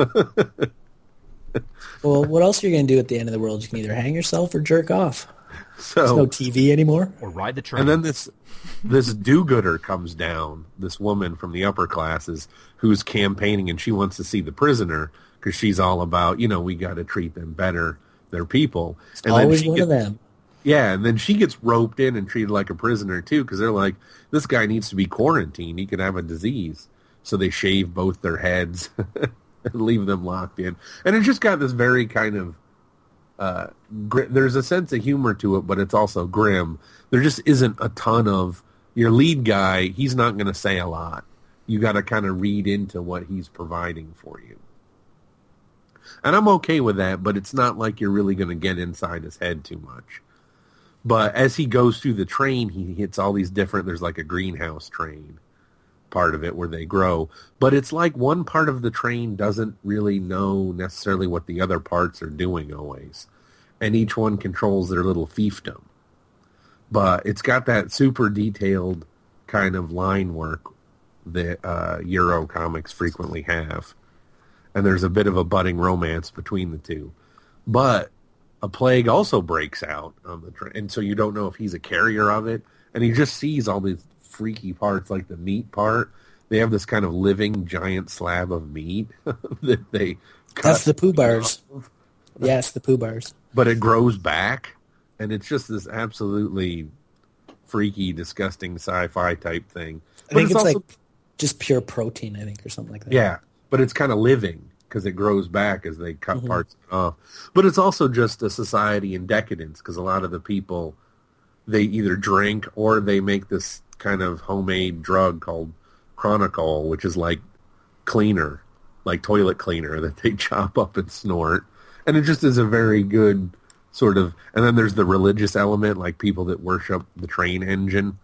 Well, what else are you going to do at the end of the world? You can either hang yourself or jerk off. So, There's no TV anymore. Or ride the train. and then this do-gooder comes down, this woman from the upper classes who's campaigning, and she wants to see the prisoner because she's all about, we got to treat them better. They're people. And then Always one of them. Yeah, and then she gets roped in and treated like a prisoner, too, because they're like, this guy needs to be quarantined. He could have a disease. So they shave both their heads and leave them locked in. And it's just got this very kind of, there's a sense of humor to it, but it's also grim. There just isn't a ton of, your lead guy, he's not going to say a lot. You got to kind of read into what he's providing for you. And I'm okay with that, but it's not like you're really going to get inside his head too much. But as he goes through the train, he hits all these different, there's like a greenhouse train part of it where they grow. But it's like one part of the train doesn't really know necessarily what the other parts are doing always. And each one controls their little fiefdom. But it's got that super detailed kind of line work that Euro comics frequently have. And there's a bit of a budding romance between the two. But a plague also breaks out on the train, and so you don't know if he's a carrier of it. And he just sees all these freaky parts, like the meat part. They have this kind of living giant slab of meat that they cut. That's the poo bars. Yes, the poo bars. But it grows back, and it's just this absolutely freaky, disgusting sci-fi type thing. I think it's also, like just pure protein, I think, or something like that. Yeah, but it's kind of living because it grows back as they cut parts off. But it's also just a society in decadence because a lot of the people, they either drink or they make this kind of homemade drug called Chronicle, which is like cleaner, like toilet cleaner that they chop up and snort. And it just is a very good sort of... And then there's the religious element, like people that worship the train engine.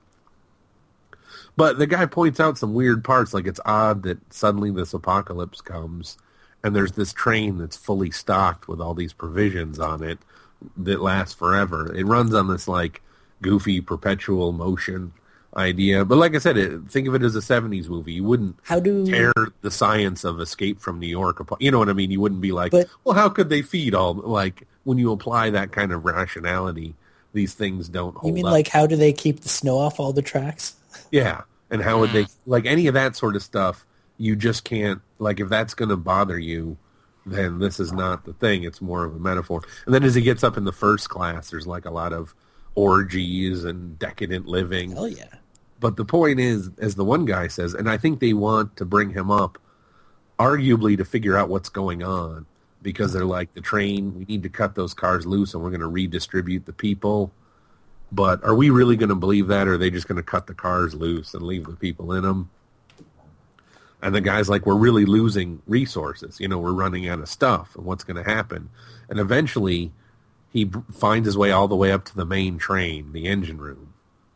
But the guy points out some weird parts, like it's odd that suddenly this apocalypse comes and there's this train that's fully stocked with all these provisions on it that lasts forever. It runs on this like goofy perpetual motion idea. But like I said, think of it as a 70s movie. You wouldn't tear the science of Escape from New York apart. You know what I mean? You wouldn't be like, well, how could they feed all... Like, when you apply that kind of rationality, these things don't hold up. You mean like how do they keep the snow off all the tracks? Yeah. And how would they... Like, any of that sort of stuff, you just can't... Like, if that's going to bother you, then this is not the thing. It's more of a metaphor. And then as he gets up in the first class, there's like a lot of orgies and decadent living. Hell yeah. But the point is, as the one guy says, and I think they want to bring him up, arguably to figure out what's going on, because they're like, the train, we need to cut those cars loose and we're going to redistribute the people. But are we really going to believe that, or are they just going to cut the cars loose and leave the people in them? And the guy's like, we're really losing resources. You know, we're running out of stuff, and what's going to happen? And eventually, he finds his way all the way up to the main train, the engine room.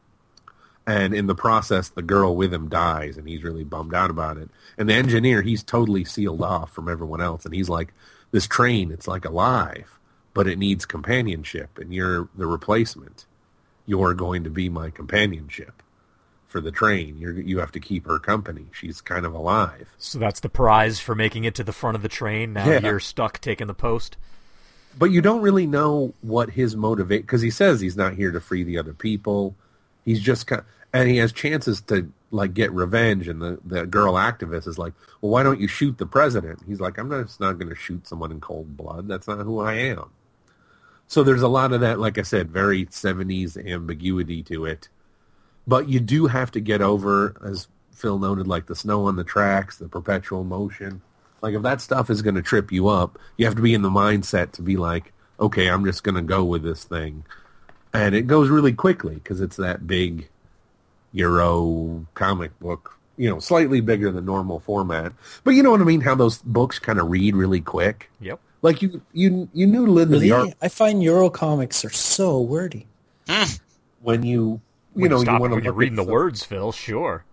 And in the process, the girl with him dies, and he's really bummed out about it. And the engineer, he's totally sealed off from everyone else. And he's like, this train, it's like alive, but it needs companionship, and you're the replacement. You're going to be my companionship for the train. You have to keep her company. She's kind of alive. So that's the prize for making it to the front of the train. Now you're stuck taking the post. But you don't really know what his motivate, because he says he's not here to free the other people. He's just and he has chances to like get revenge. And the girl activist is like, well, why don't you shoot the president? He's like, I'm not going to shoot someone in cold blood. That's not who I am. So there's a lot of that, like I said, very 70s ambiguity to it. But you do have to get over, as Phil noted, like the snow on the tracks, the perpetual motion. Like if that stuff is going to trip you up, you have to be in the mindset to be like, okay, I'm just going to go with this thing. And it goes really quickly because it's that big Euro comic book slightly bigger than normal format. But you know what I mean? How those books kind of read really quick. Yep. Like you knew Linda the art I find Eurocomics are so wordy. when you When want to you're reading the words, Phil. Sure.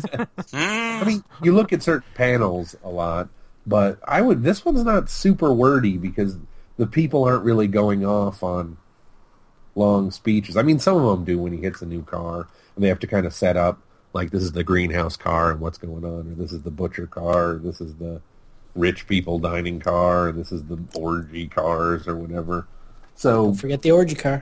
I mean, you look at certain panels a lot, but this one's not super wordy because the people aren't really going off on long speeches. I mean, some of them do when he hits a new car, and they have to kind of set up, like, this is the greenhouse car and what's going on, or this is the butcher car, or this is the rich people dining car, or this is the orgy cars, or whatever. So Don't forget the orgy car.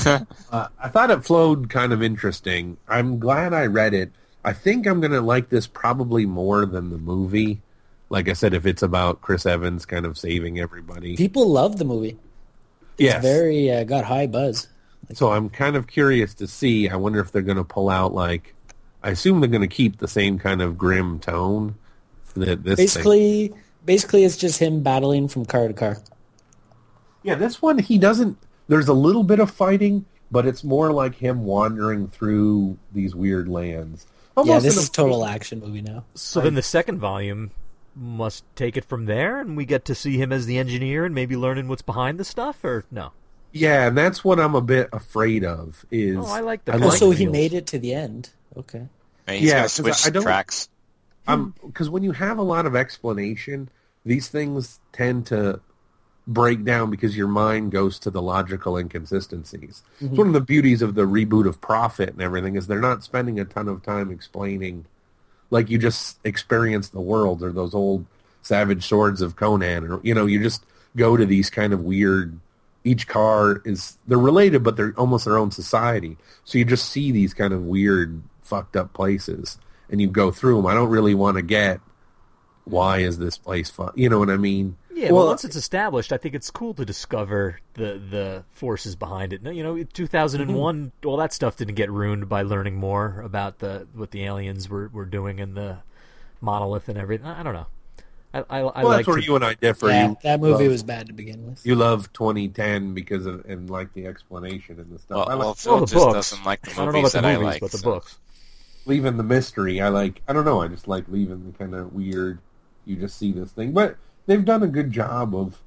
I thought it flowed kind of interesting. I'm glad I read it. I think I'm going to like this probably more than the movie. Like I said, if it's about Chris Evans kind of saving everybody. People love the movie. Yes. Very got high buzz. So I'm kind of curious to see. I wonder if they're going to pull out, like, I assume they're going to keep the same kind of grim tone that this thing. Basically, it's just him battling from car to car. Yeah, this one, he doesn't... There's a little bit of fighting, but it's more like him wandering through these weird lands. Yeah, this is total action movie now. So then the second volume must take it from there, and we get to see him as the engineer and maybe learning what's behind the stuff, or no? Yeah, and that's what I'm a bit afraid of. I like the... So he made it to the end. Okay. He's going to switch tracks. Because when you have a lot of explanation, these things tend to break down because your mind goes to the logical inconsistencies. Mm-hmm. It's one of the beauties of the reboot of Prophet and everything is they're not spending a ton of time explaining, like you just experience the world or those old Savage Swords of Conan, or you just go to these kind of weird. Each car they're related, but they're almost their own society. So you just see these kind of weird, fucked up places, and you go through them. I don't really want to get why is this place fun? You know what I mean? Yeah, well, once it's established, I think it's cool to discover the forces behind it. 2001, all that stuff didn't get ruined by learning more about what the aliens were doing in the monolith and everything. I don't know. That's where you and I differ. Yeah, that movie was bad to begin with. You love 2010 because of and like the explanation and the stuff. Phil just doesn't like the movies I like. But the books. Leaving the mystery, I don't know. I just like leaving the kind of weird. You just see this thing, but they've done a good job of,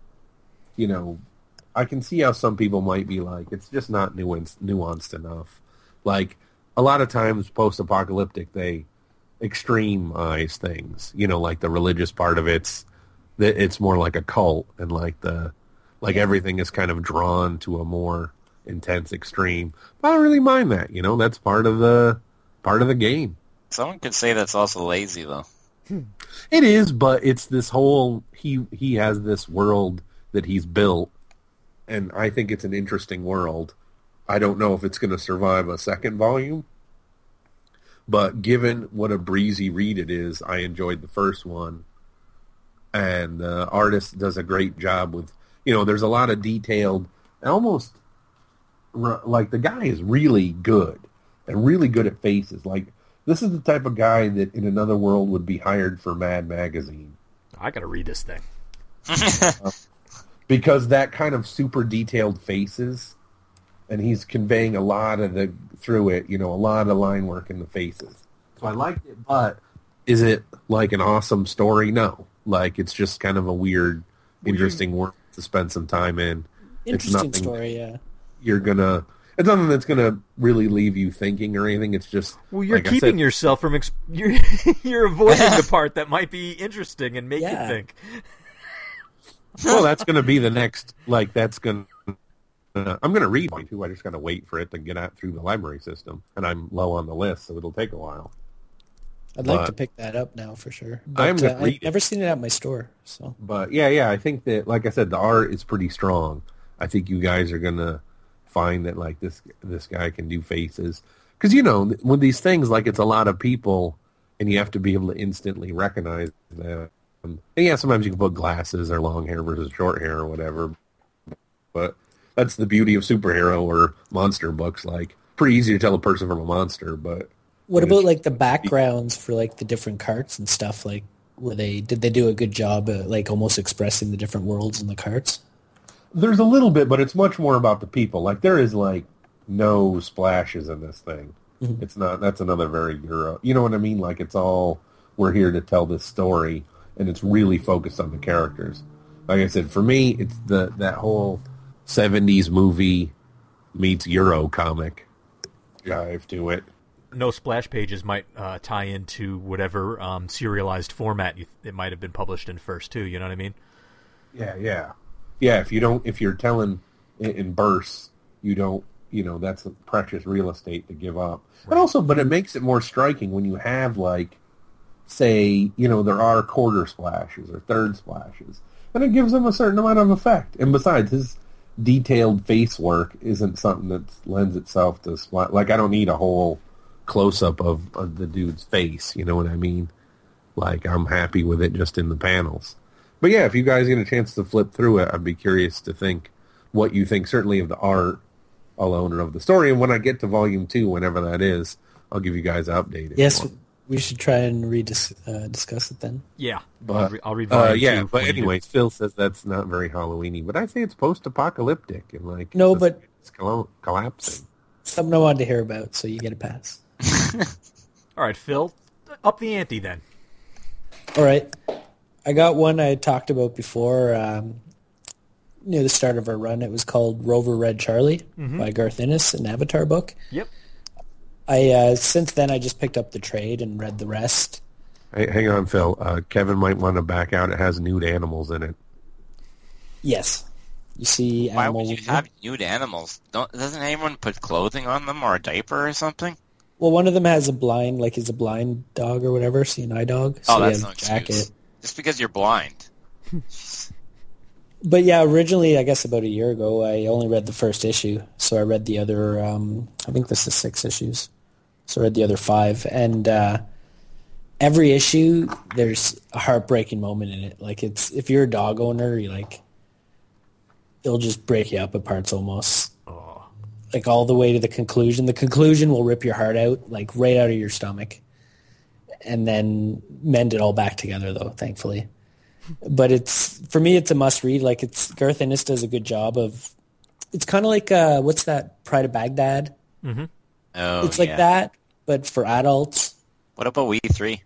I can see how some people might be like, it's just not nuanced enough. Like, a lot of times post-apocalyptic, they extremize things, like the religious part of it's more like a cult, and everything is kind of drawn to a more intense extreme. But I don't really mind that, that's part of the game. Someone could say that's also lazy, though. It is, but it's this whole he has this world that he's built, and I think it's an interesting world. I don't know if it's going to survive a second volume, but given what a breezy read it is, I enjoyed the first one, and the artist does a great job with, there's a lot of detailed, almost like the guy is really good and really good at faces. Like, this is the type of guy that in another world would be hired for Mad Magazine. I got to read this thing. Because that kind of super detailed faces, and he's conveying a lot of through it, a lot of line work in the faces. So I liked it, but is it like an awesome story? No. Like, it's just kind of a weird, interesting work to spend some time in. Interesting story, yeah. It's nothing that's going to really leave you thinking or anything. It's just... Well, you're keeping yourself from... you're avoiding the part that might be interesting and make you think. Well, that's going to be the next... that's going to... I'm going to read one, too. I just got to wait for it to get out through the library system. And I'm low on the list, so it'll take a while. I'd like to pick that up now, for sure. But I've never seen it at my store, so... But, yeah, I think that, like I said, the art is pretty strong. I think you guys are going to find that this guy can do faces, because with these things, it's a lot of people and you have to be able to instantly recognize them. And yeah, sometimes you can put glasses or long hair versus short hair or whatever, but that's the beauty of superhero or monster books. Pretty easy to tell a person from a monster. But what about the backgrounds for the different carts and stuff? Did they do a good job at almost expressing the different worlds in the carts? There's a little bit, but it's much more about the people. There is, no splashes in this thing. It's not. That's another very Euro. You know what I mean? Like it's all we're here to tell this story, and it's really focused on the characters. Like I said, for me, it's that whole 70s movie meets Euro comic jive to it. No splash pages might tie into whatever serialized format it might have been published in first too. You know what I mean? Yeah. If you're telling in bursts, you don't. That's precious real estate to give up. Right. And also, but it makes it more striking when you have like, say, there are quarter splashes or third splashes, and it gives them a certain amount of effect. And besides, his detailed face work isn't something that lends itself to like I don't need a whole close-up of the dude's face, you know what I mean? Like, I'm happy with it just in the panels. But yeah, if you guys get a chance to flip through it, I'd be curious to think what you think, certainly of the art alone and of the story. And when I get to Volume 2, whenever that is, I'll give you guys an update. Yes, we should try and discuss it then. Yeah, but, I'll read Volume 2. Yeah, but anyways, Phil says that's not very Halloween-y. But I say it's post-apocalyptic and like no, but it's collapsing. Something I wanted to hear about, so you get a pass. All right, Phil, up the ante then. All right. I got one I had talked about before near the start of our run. It was called Rover Red Charlie by Garth Ennis, an Avatar book. Yep. Since then, I just picked up the trade and read the rest. Hey, hang on, Phil. Kevin might want to back out. It has nude animals in it. Yes. You see Why animal would you have nude animals? Doesn't anyone put clothing on them or a diaper or something? Well, one of them has a blind dog or whatever, see an eye dog. So that's no excuse. Just because you're blind. But yeah, originally, I guess about a year ago, I only read the first issue. So I read the other, I think this is 6 issues. So I read the other 5. And every issue, there's a heartbreaking moment in it. Like, if you're a dog owner, it'll just break you up at parts almost. Like all the way to the conclusion. The conclusion will rip your heart out, like right out of your stomach, and then mend it all back together, though, thankfully. But for me, it's a must read. Like Garth Ennis does a good job of. It's kind of like what's that? Pride of Baghdad. Mm-hmm. Oh, it's like that, but for adults. What about We 3?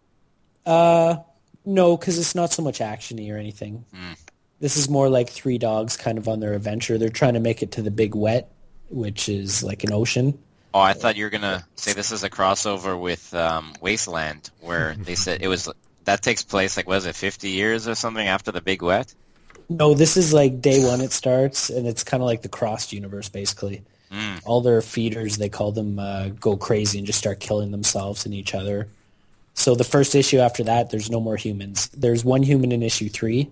No, because it's not so much actiony or anything. This is more like 3 dogs kind of on their adventure. They're trying to make it to the Big Wet, which is like an ocean. Oh, I thought you were going to say this is a crossover with Wasteland, where they said that takes place, 50 years or something after the Big Wet? No, this is like day 1 it starts, and it's kind of like the Crossed universe, basically. All their feeders, they call them, go crazy and just start killing themselves and each other. So the first issue after that, there's no more humans. There's 1 human in issue 3,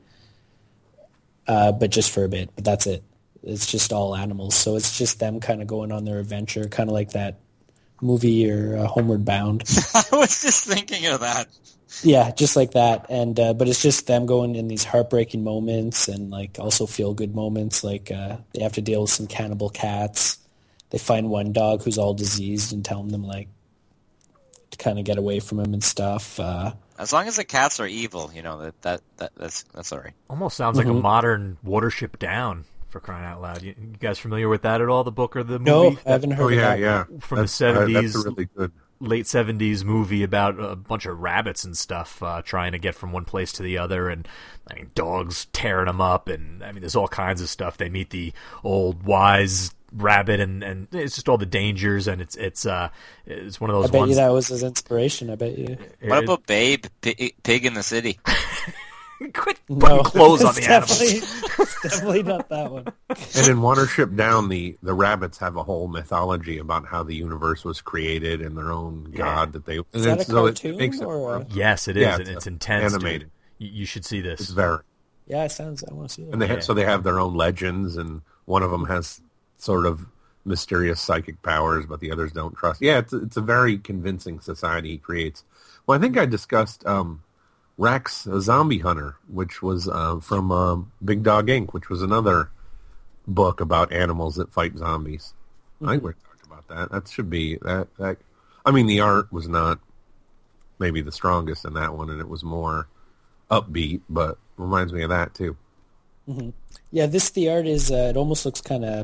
but just for a bit, but that's it. It's just all animals. So it's just them kind of going on their adventure, kind of like that movie or Homeward Bound. I was just thinking of that. Yeah, just like that. And but it's just them going in these heartbreaking moments and like also feel good moments. Like they have to deal with some cannibal cats. They find one dog who's all diseased and tell them like to kind of get away from him and stuff. As long as the cats are evil, that's all right. Almost sounds like a modern Watership Down. For crying out loud. You guys familiar with that at all, the book or the movie? No, I haven't heard of that. Yeah. From the 70s. That's a really good. Late 70s movie about a bunch of rabbits and stuff trying to get from one place to the other, and dogs tearing them up, and there's all kinds of stuff. They meet the old wise rabbit, and it's just all the dangers, and it's one of those I bet ones. you that was his inspiration, I bet you. What about Babe, Pig in the City? Quit putting clothes on the animals. It's definitely not that one. And in Watership Down, the rabbits have a whole mythology about how the universe was created and their own god that they. Is that a cartoon or? Yes, it is. Yeah, it's intense. Animated. You should see this. It's very. Yeah, it sounds. I want to see that. And so they have their own legends, and one of them has sort of mysterious psychic powers, but the others don't trust. Yeah, it's a very convincing society he creates. Well, I think I discussed. Rex, a Zombie Hunter, which was from Big Dog Inc., which was another book about animals that fight zombies. I think we talked about that. That should be that. The art was not maybe the strongest in that one, and it was more upbeat, but reminds me of that too. Mm-hmm. Yeah, the art is. It almost looks kind of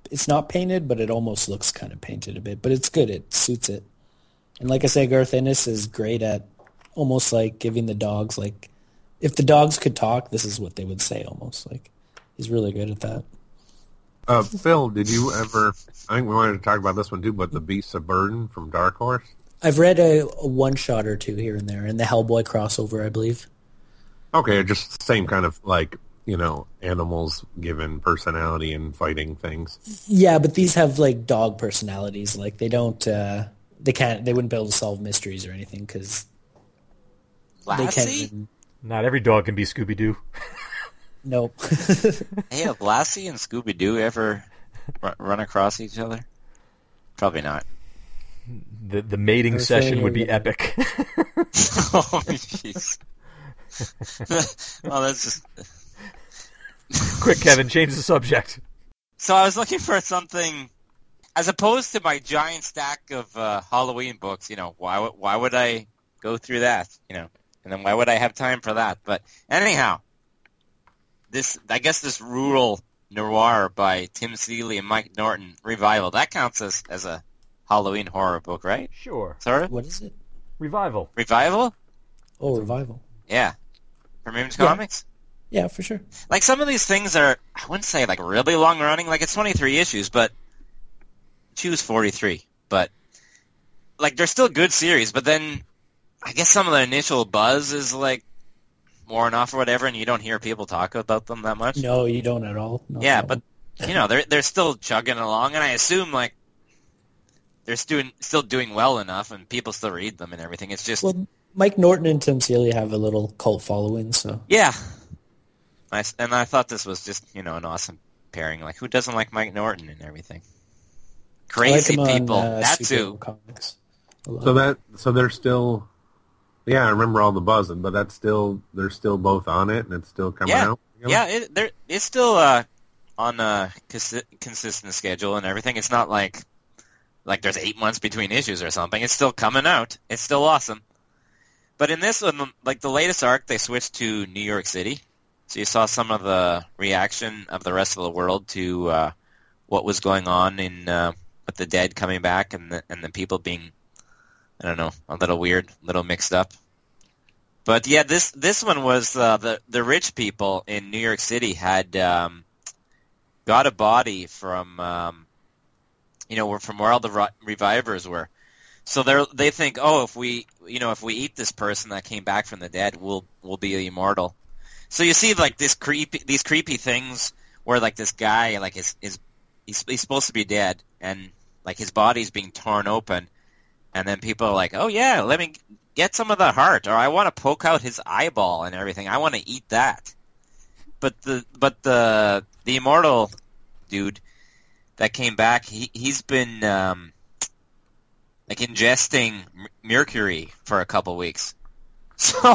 it's not painted, but it almost looks kind of painted a bit. But it's good. It suits it. And like I say, Garth Ennis is great at almost like giving the dogs, like, if the dogs could talk, this is what they would say almost. Like, he's really good at that. Phil, did you ever, I think we wanted to talk about this one too, but The Beasts of Burden from Dark Horse? I've read a one-shot or two here and there, and the Hellboy crossover, I believe. Okay, just same kind of, like, you know, animals given personality and fighting things. Yeah, but these have, like, dog personalities. Like, they don't, they wouldn't be able to solve mysteries or anything, because they can't. Not every dog can be Scooby-Doo. Nope. Hey, have Lassie and Scooby-Doo ever run across each other? Probably not. The mating session would be epic. Oh, jeez. Well, that's just... Quick, Kevin, change the subject. So I was looking for something, as opposed to my giant stack of Halloween books, you know, why would I go through that, you know? And then why would I have time for that? But anyhow, I guess this Rural Noir by Tim Seeley and Mike Norton revival, that counts as a Halloween horror book, right? Sure. Sort of? What is it? Revival. Revival? Oh, Revival. Yeah. From Image Comics? Yeah, for sure. Like, some of these things are, I wouldn't say, like, really long-running. Like, it's 23 issues, but choose 43. But, like, they're still good series, but then I guess some of the initial buzz is, like, worn off or whatever, and you don't hear people talk about them that much. No, you don't at all. No yeah, problem. but, you know, they're still chugging along, and I assume, like, they're still doing well enough, and people still read them and everything. It's just... Well, Mike Norton and Tim Seeley have a little cult following, so... Yeah. Nice. And I thought this was just, you know, an awesome pairing. Like, who doesn't like Mike Norton and everything? Crazy people. That's who. Comics. So they're still... Yeah, I remember all the buzzing, but they're still both on it, and it's still coming out? Yeah, it's still on a consistent schedule and everything. It's not like there's 8 months between issues or something. It's still coming out. It's still awesome. But in this one, like the latest arc, they switched to New York City. So you saw some of the reaction of the rest of the world to what was going on with the dead coming back and the people being, I don't know, a little weird, a little mixed up. But yeah, this one was the rich people in New York City had got a body from from where all the revivers were. So they think, oh, if we eat this person that came back from the dead, we'll be immortal. So you see like these creepy things where like this guy like he's supposed to be dead and like his body's being torn open, and then people are like, oh yeah, let me get some of the heart, or I want to poke out his eyeball and everything. I want to eat that. But the immortal dude that came back, he's been like ingesting mercury for a couple weeks. So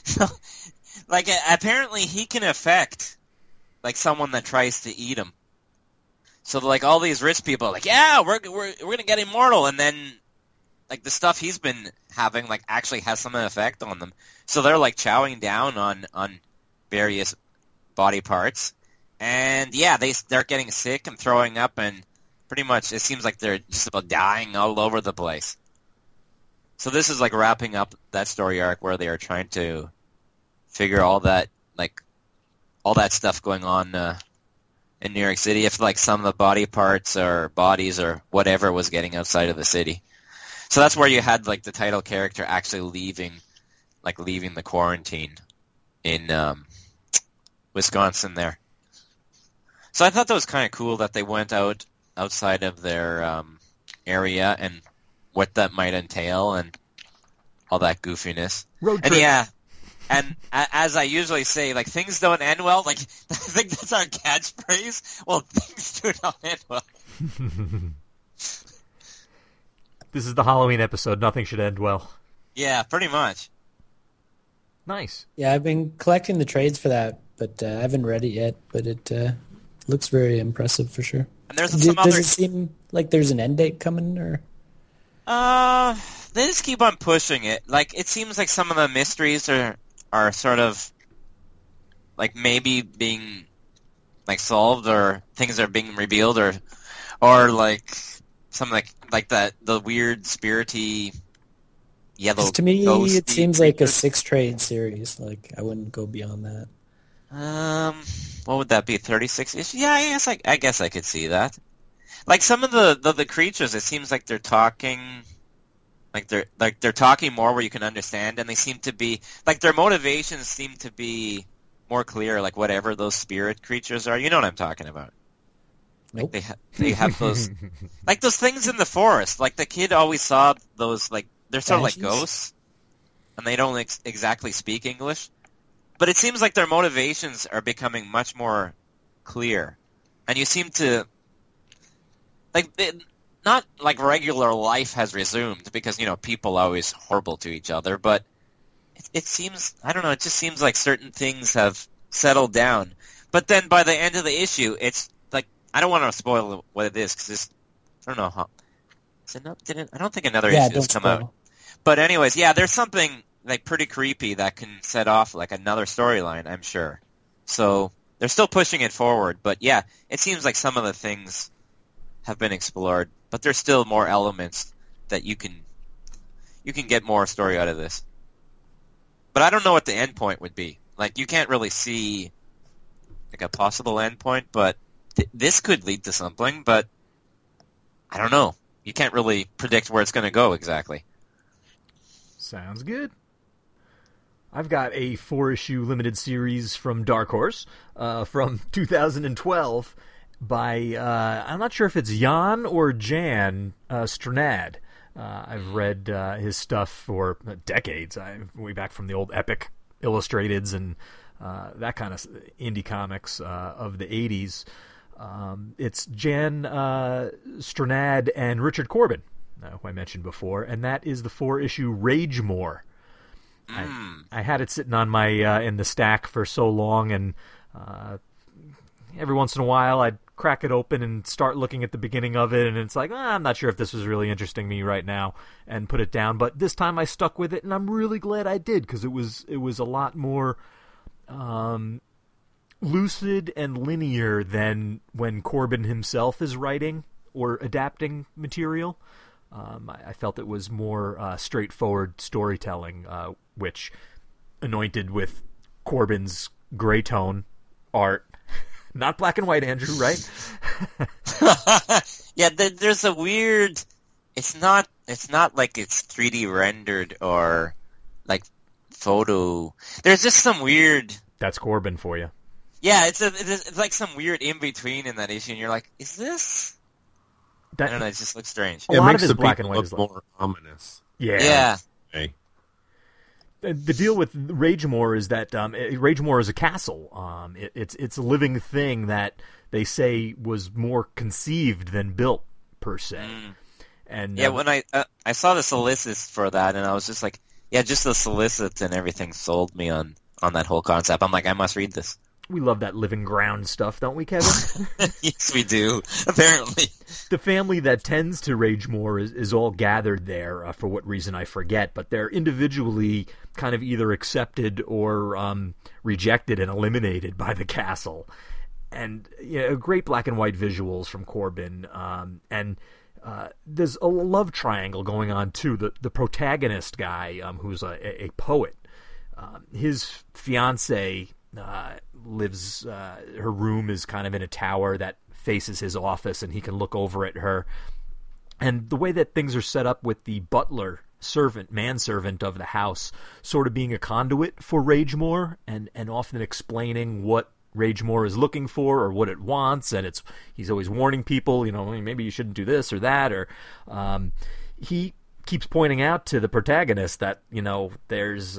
like apparently he can affect like someone that tries to eat him. So like all these rich people are like, yeah, we're gonna get immortal, and then like the stuff he's been having like actually has some effect on them. So they're like chowing down on various body parts, and yeah, they start getting sick and throwing up, and pretty much it seems like they're just about dying all over the place. So this is like wrapping up that story arc where they are trying to figure all that stuff going on in New York City, if like some of the body parts or bodies or whatever was getting outside of the city. So that's where you had like the title character actually leaving the quarantine in Wisconsin there. So I thought that was kind of cool that they went outside of their area and what that might entail and all that goofiness. Road trip. And yeah, and as I usually say, like things don't end well. Like I think that's our catchphrase. Well, things do not end well. This is the Halloween episode. Nothing should end well. Yeah, pretty much. Nice. Yeah, I've been collecting the trades for that, but I haven't read it yet. But it looks very impressive for sure. And there's Does it seem like there's an end date coming, or? They just keep on pushing it. Like it seems like some of the mysteries are sort of like maybe being like solved, or things are being revealed, or or like something like that, the weird spirity yellow. 'Cause to me, ghosty it seems like a creatures. 6-trade series. Like I wouldn't go beyond that. What would that be? 36 issues? Yeah, I guess I could see that. Like some of the creatures, it seems like they're talking. Like they're talking more where you can understand, and they seem to be like their motivations seem to be more clear. Like whatever those spirit creatures are, you know what I'm talking about. Nope. Like they have those like those things in the forest. Like the kid always saw those, like they're sort of like Banshees? ghosts, and they don't exactly speak English. But it seems like their motivations are becoming much more clear, and you seem to like. Not like regular life has resumed, because, you know, people are always horrible to each other, but it seems, I don't know, it just seems like certain things have settled down. But then by the end of the issue, it's like, I don't want to spoil what it is, because I don't know how, I don't think another issue has don't come out. spoil. But anyways, yeah, there's something like pretty creepy that can set off like another storyline, I'm sure. So they're still pushing it forward, but yeah, it seems like some of the things have been explored, but there's still more elements that you can get more story out of this. But I don't know what the end point would be. Like, you can't really see like a possible end point, but this could lead to something, but I don't know. You can't really predict where it's going to go exactly. Sounds good. I've got a 4-issue limited series from Dark Horse from 2012 by, I'm not sure if it's Jan or Jan Stranad. I've read his stuff for decades, way back from the old Epic Illustrateds and that kind of indie comics of the 80s. It's Jan Stranad and Richard Corbin, who I mentioned before, and that is the 4-issue Rage More. I had it sitting on my in the stack for so long, and every once in a while I'd crack it open and start looking at the beginning of it, and it's like, I'm not sure if this is really interesting me right now, and put it down. But this time I stuck with it, and I'm really glad I did, because it was a lot more lucid and linear than when Corbin himself is writing or adapting material. I felt it was more straightforward storytelling, which, anointed with Corbin's gray tone art, not black and white, Andrew, right? Yeah, there's a weird. It's not like it's 3D rendered or like photo. There's just some weird. That's Corbin for you. Yeah, it's like some weird in between in that issue, and you're like, is this? I don't know. It just looks strange. A It lot makes of his the black people and white is look more ominous. Yeah. Okay. The deal with Ragemore is that Ragemore is a castle. It's a living thing that they say was more conceived than built, per se. And Yeah, when I saw the solicits for that, and I was just like, yeah, just the solicits and everything sold me on that whole concept. I'm like, I must read this. we love that living ground stuff, don't we, Kevin? Yes, we do. Apparently, the family that tends to Ragemore is all gathered there for what reason I forget, but they're individually kind of either accepted or rejected and eliminated by the castle. And great black and white visuals from Corbin, and there's a love triangle going on too. The protagonist guy, who's a poet, his fiance lives. Her room is kind of in a tower that faces his office, and he can look over at her. And the way that things are set up with the butler manservant of the house sort of being a conduit for Ragemore, and often explaining what Ragemore is looking for or what it wants, and he's always warning people, maybe you shouldn't do this or that, or he keeps pointing out to the protagonist that there's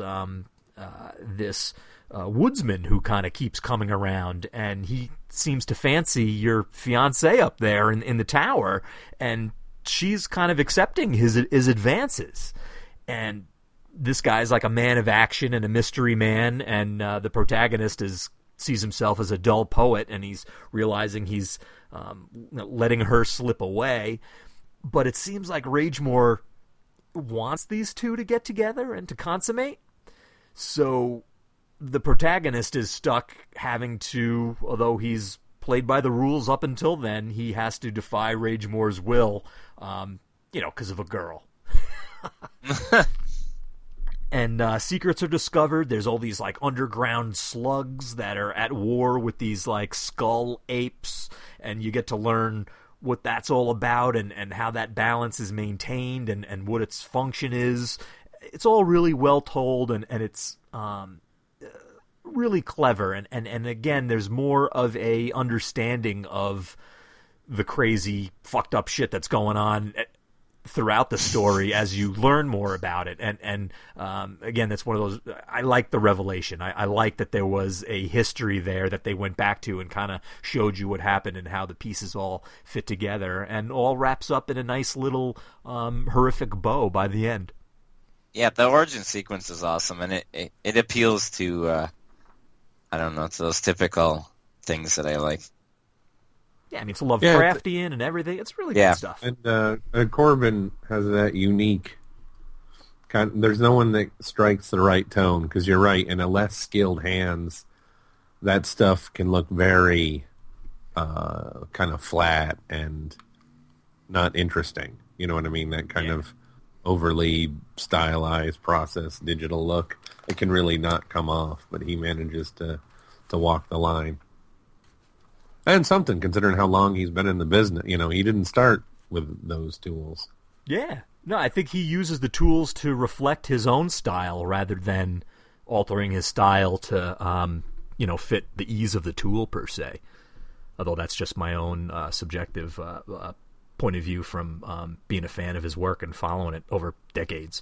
this woodsman who kind of keeps coming around, and he seems to fancy your fiancée up there in the tower, and she's kind of accepting his advances. And this guy's like a man of action and a mystery man, and the protagonist sees himself as a dull poet, and he's realizing he's letting her slip away. But it seems like Ragemore wants these two to get together and to consummate. So the protagonist is stuck having to, although he's played by the rules up until then. He has to defy Rage Moore's will, because of a girl. And secrets are discovered. There's all these like underground slugs that are at war with these like skull apes, and you get to learn what that's all about and how that balance is maintained and what its function is. It's all really well told, and it's really clever. And again, there's more of a understanding of the crazy, fucked up shit that's going on throughout the story as you learn more about it. And again, that's one of those, I like the revelation. I like that there was a history there that they went back to and kind of showed you what happened and how the pieces all fit together, and all wraps up in a nice little horrific bow by the end. Yeah, the origin sequence is awesome, and it appeals to, I don't know, it's those typical things that I like. Yeah, I mean, it's Lovecraftian and everything. It's really good stuff. And Corbin has that unique kind. There's no one that strikes the right tone, because you're right. In a less skilled hands, that stuff can look very kind of flat and not interesting. You know what I mean? That kind of overly stylized, processed digital look. It can really not come off, but he manages to walk the line. And something, considering how long he's been in the business. You know, he didn't start with those tools. Yeah. No, I think he uses the tools to reflect his own style rather than altering his style to, fit the ease of the tool, per se. Although that's just my own subjective point of view from being a fan of his work and following it over decades.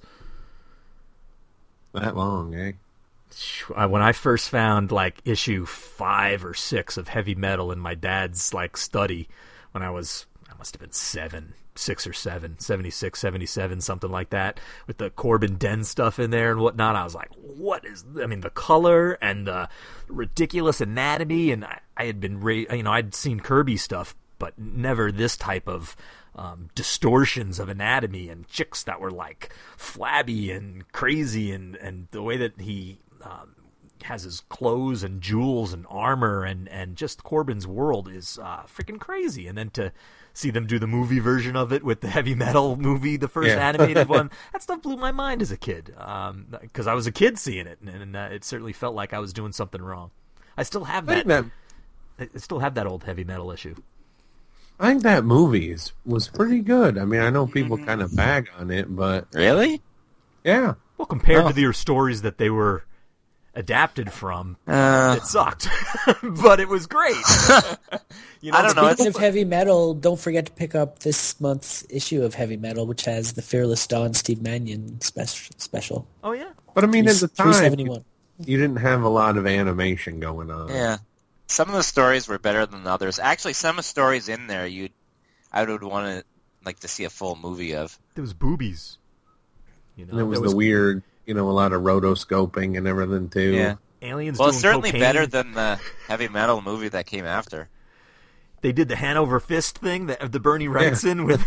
That long, eh? When I first found like issue 5 or 6 of Heavy Metal in my dad's like study when I must have been 6 or 7, 76, 77, something like that, with the Corbin Den stuff in there and whatnot, I was like, the color and the ridiculous anatomy, and I had been, I'd seen Kirby stuff, but never this type of distortions of anatomy and chicks that were like flabby and crazy, and the way that he has his clothes and jewels and armor and just Corbin's world is freaking crazy. And then to see them do the movie version of it with the Heavy Metal movie, the first animated one, that stuff blew my mind as a kid, because I was a kid seeing it, and it certainly felt like I was doing something wrong. I still have that. I still have that old Heavy Metal issue. I think that movie was pretty good. I mean, I know people kind of bag on it, but... Really? Yeah. Well, compared to the stories that they were adapted from, it sucked. But it was great. I don't know. Speaking of Heavy Metal, don't forget to pick up this month's issue of Heavy Metal, which has the Fearless Dawn Steve Mannion special. Oh, yeah. But I mean, at the time, 371. You didn't have a lot of animation going on. Yeah. Some of the stories were better than others. Actually, some of the stories in there, I would want to see a full movie of. There was boobies. And it was the weird, a lot of rotoscoping and everything too. Yeah. Aliens. Well, doing it's certainly cocaine. better than the Heavy Metal movie that came after. They did the Hanover Fist thing, the Bernie Wrightson with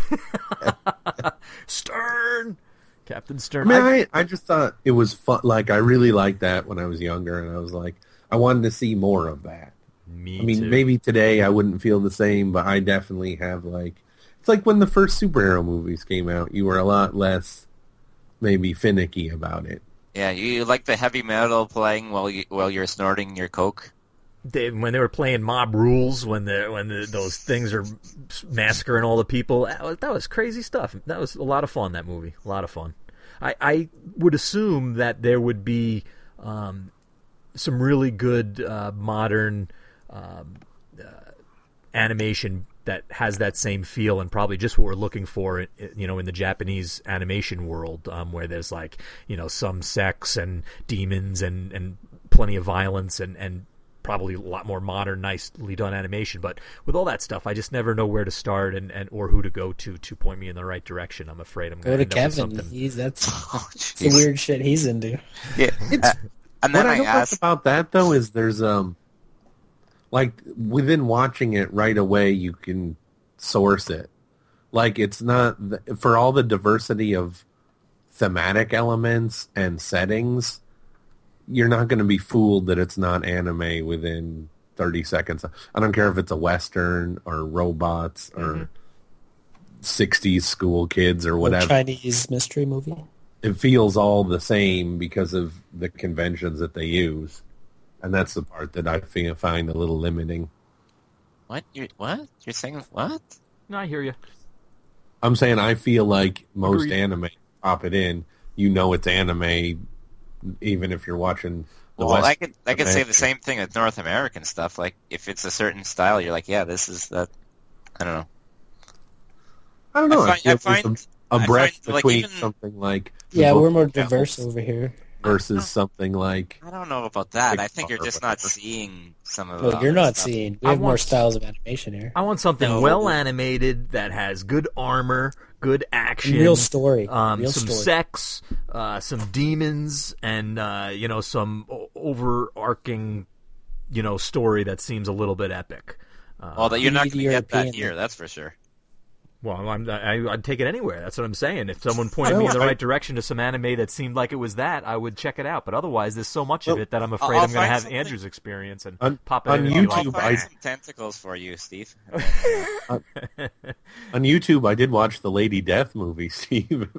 Stern, Captain Stern. I mean, I just thought it was fun. Like, I really liked that when I was younger, and I was like, I wanted to see more of that. Me I mean, too. maybe today I wouldn't feel the same, but I definitely have it's like when the first superhero movies came out, you were a lot less maybe finicky about it. Yeah, you like the Heavy Metal playing while you're snorting your coke. When they were playing Mob Rules, when those things are massacring all the people, that was crazy stuff. That was a lot of fun. That movie, a lot of fun. I would assume that there would be some really good modern animation that has that same feel, and probably just what we're looking for, in the Japanese animation world, where there's some sex and demons and plenty of violence and probably a lot more modern, nicely done animation. But with all that stuff, I just never know where to start and or who to go to point me in the right direction. I'm afraid I'm going to go Kevin. Something. That's the weird shit he's into. Yeah. And then what I don't asked like about that though is there's within watching it right away you can source it. Like, it's not for all the diversity of thematic elements and settings, you're not going to be fooled that it's not anime within 30 seconds. I don't care if it's a Western or robots or 60s school kids or whatever. Chinese mystery movie. It feels all the same because of the conventions that they use. And that's the part that I find a little limiting. What? You're saying what? No, I hear you. I'm saying I feel like most Agreed. anime, pop it in, you know it's anime, even if you're watching the Well, West. I could say the same thing with North American stuff. Like, if it's a certain style, you're like, yeah, this is that. I don't know. I don't know. I feel find- there's a breadth like, between even- something like Yeah, the we're more book diverse novels over here. versus something like I don't know about that. Like I think you're Star just or not whatever. seeing some of. Well, you're other not stuff. seeing. We I have more want- styles of animation here. I want something No. well animated that has good armor, good action, Real story. some Real story. sex, some demons, and some overarching, story that seems a little bit epic. Well, that you're not going to get that European. here. That's for sure. Well, I'd take it anywhere. That's what I'm saying. If someone pointed me in the right direction to some anime that seemed like it was that, I would check it out. But otherwise, there's so much of it that I'm afraid I'll I'm going to find have something- Andrew's experience and On- pop it on in and be YouTube, like, I'll find I- some tentacles for you, Steve. on YouTube. I did watch the Lady Death movie, Steve,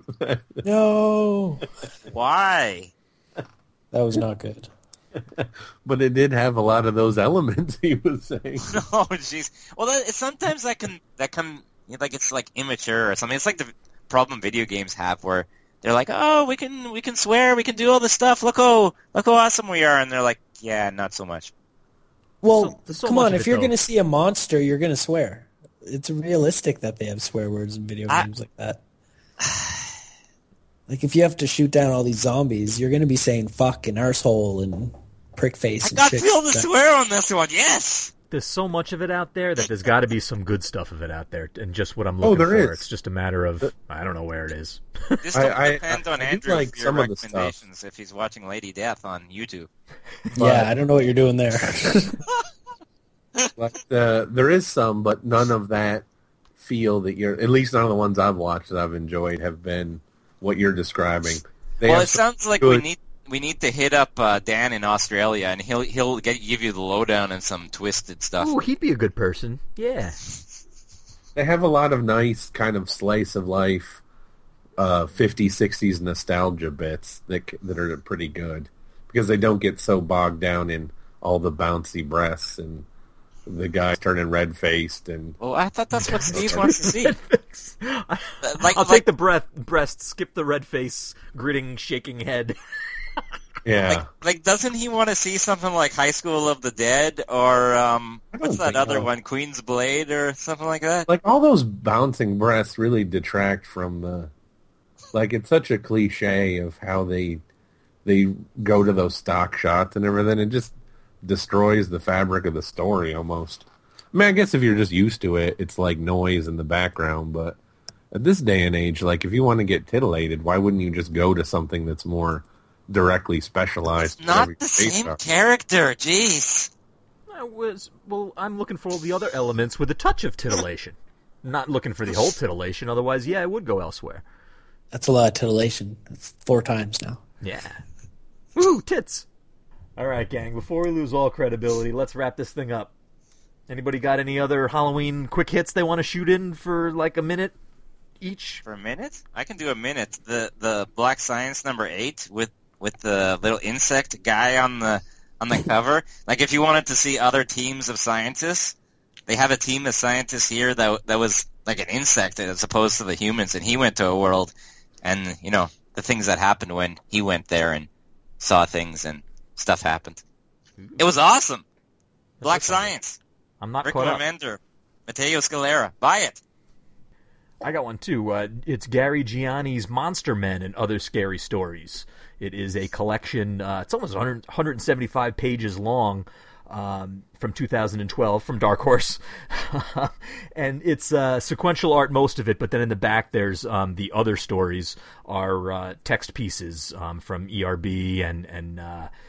No, Why? that was not good. but it did have a lot of those elements he was saying. Oh, jeez. Well, sometimes that can like it's like immature or something. It's like the problem video games have where they're like, oh, we can swear, we can do all this stuff. Look how awesome we are, and they're like, yeah, not so much. Well, there's so come much on. of If it, you're though. going to see a monster, you're going to swear. It's realistic that they have swear words in video games like that. Like, if you have to shoot down all these zombies, you're going to be saying fuck and arsehole and prick face I and got shit. feel to swear on this one. Yes. there's so much of it out there that there's got to be some good stuff of it out there, and just what I'm looking there for. is. It's just a matter of I don't know where it is. This will I depend on do Andrew like for your some of the stuff. recommendations if he's watching Lady Death on YouTube. Yeah, I don't know what you're doing there. Like there is some, but none of that feel that you're. At least none of the ones I've watched that I've enjoyed have been what you're describing. They Well, have it some sounds like good- we need to hit up Dan in Australia, and he'll give you the lowdown and some twisted stuff. Ooh, he'd be a good person. Yeah. They have a lot of nice kind of slice of life, 50s, 60s nostalgia bits that are pretty good because they don't get so bogged down in all the bouncy breasts and the guy turning red faced and Well, I thought that's what Steve wants to see. I'll take the breast, skip the red face, gritting, shaking head. yeah. Like, doesn't he want to see something like High School of the Dead or what's that think other so. one, Queen's Blade or something like that? Like all those bouncing breasts really detract from the. Like it's such a cliche of how they go to those stock shots and everything. It just destroys the fabric of the story almost. I mean, I guess if you're just used to it, it's like noise in the background. But at this day and age, like if you want to get titillated, why wouldn't you just go to something that's more directly specialized? It's for every not the face same stuff? character. Jeez. I'm looking for all the other elements with a touch of titillation. Not looking for the whole titillation, otherwise, yeah, I would go elsewhere. That's a lot of titillation. That's 4 times now. Yeah. Woo, tits! Alright, gang, before we lose all credibility, let's wrap this thing up. Anybody got any other Halloween quick hits they want to shoot in for like a minute each? For a minute? I can do a minute. The Black Science number 8 with the little insect guy on the cover. Like if you wanted to see other teams of scientists, they have a team of scientists here that was like an insect as opposed to the humans, and he went to a world, and the things that happened when he went there and saw things and stuff happened. It was awesome. Black Science. I'm not Rick caught up. Remender, Matteo Scalera. Buy it. I got one too. It's Gary Gianni's Monster Men and Other Scary Stories. It is a collection. It's almost 175 pages long, from 2012 from Dark Horse, and it's sequential art, most of it. But then in the back, there's the other stories are text pieces from ERB and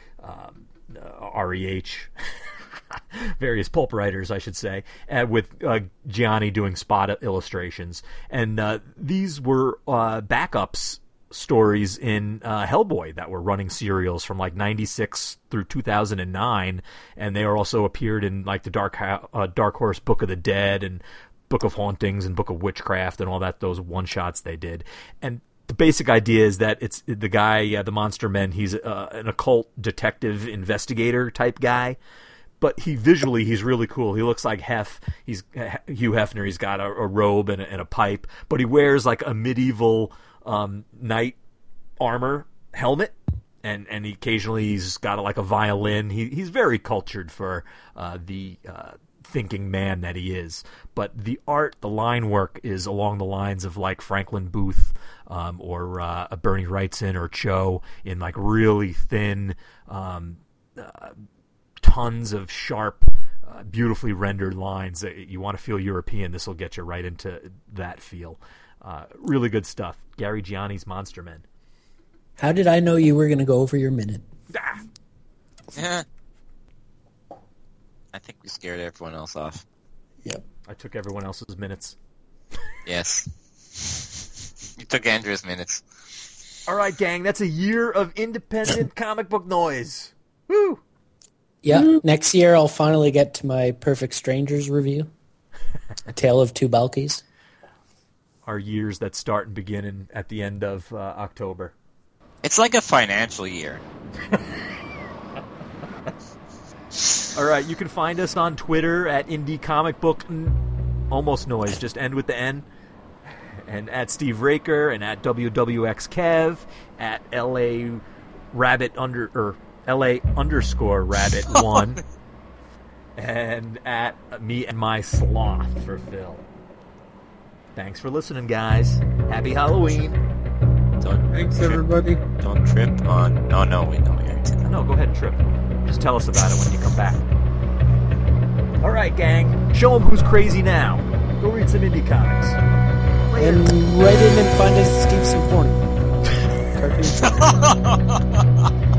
REH. Various pulp writers, I should say, with Gianni doing spot illustrations. And these were backups stories in Hellboy that were running serials from like 96 through 2009, and they also appeared in like the Dark Horse Book of the Dead and Book of Hauntings and Book of Witchcraft and all that, those one-shots they did. And the basic idea is that it's the guy, the Monster Men, he's an occult detective investigator type guy, but he's really cool. He looks like he's Hugh Hefner. He's got a robe and a pipe, but he wears like a medieval knight armor helmet, and occasionally he's got like a violin. He's very cultured for the thinking man that he is. But the art, the line work is along the lines of like Franklin Booth or a Bernie Wrightson or Cho, in like really thin, tons of sharp, beautifully rendered lines. You want to feel European, this will get you right into that feel. Really good stuff. Gary Gianni's Monster Men. How did I know you were going to go over your minute? Yeah. I think we scared everyone else off. Yep. I took everyone else's minutes. Yes. You took Andrew's minutes. All right, gang, that's a year of independent comic book noise. Woo! Yeah, next year I'll finally get to my Perfect Strangers review. A Tale of Two Balkies. Our years that start and begin at the end of October. It's like a financial year. All right, you can find us on Twitter at Indie Comic Book, almost noise, just end with the N, and at Steve Raker, and at WWXKev, at LA underscore rabbit 1, and at me and my sloth for Phil. Thanks for listening, guys. Happy Halloween. Thanks, everybody. Don't trip on... Oh, no, we know. No, go ahead and trip. Just tell us about it when you come back. All right, gang. Show them who's crazy now. Go read some indie comics. And write in and find us Steve some porn. Cartoon.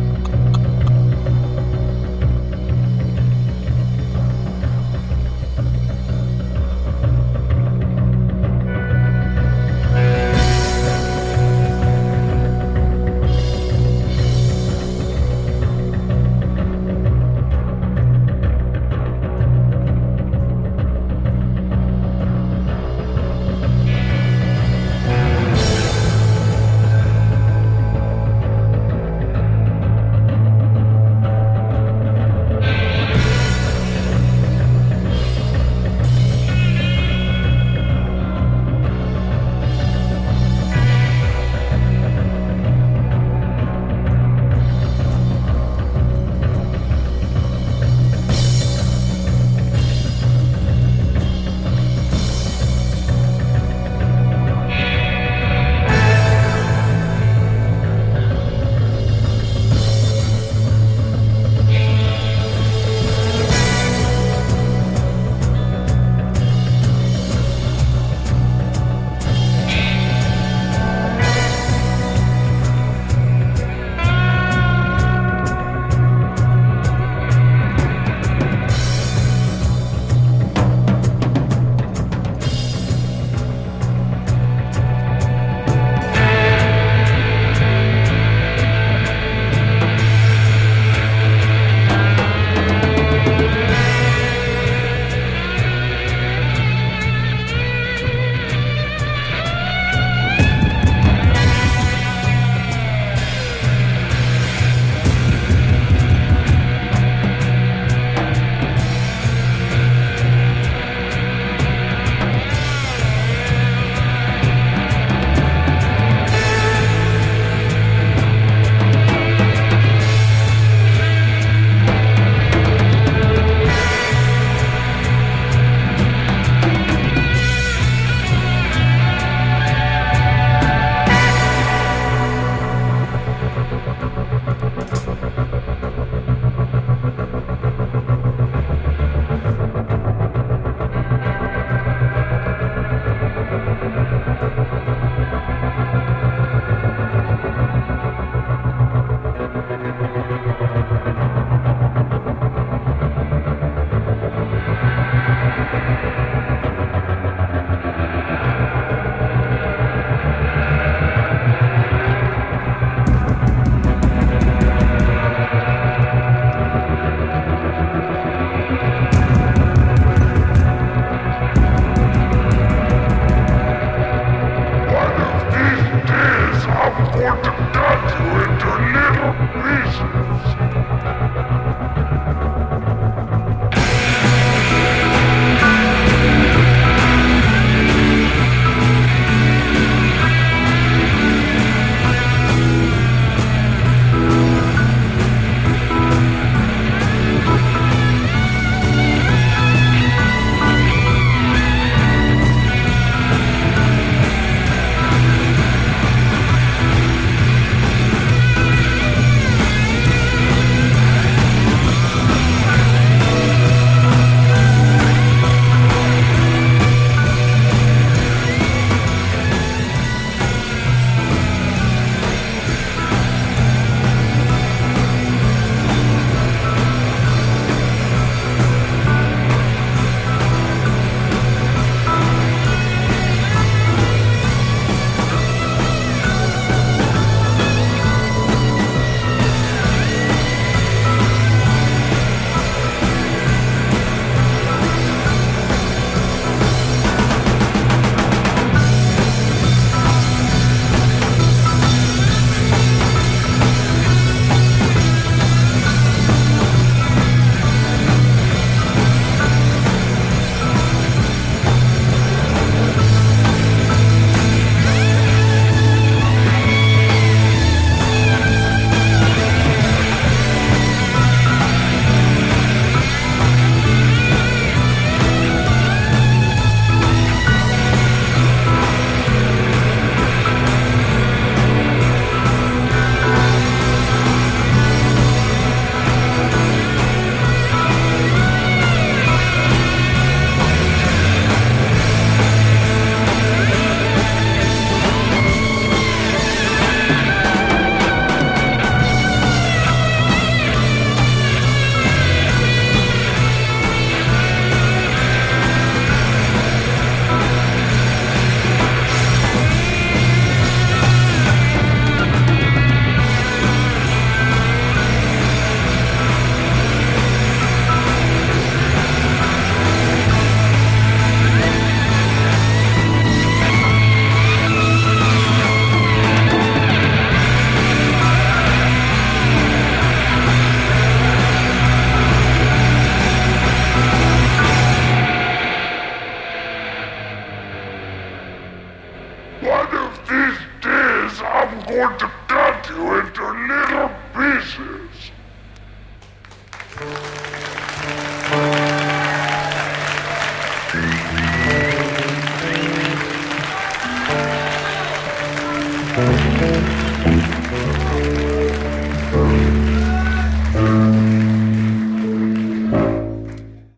Bye.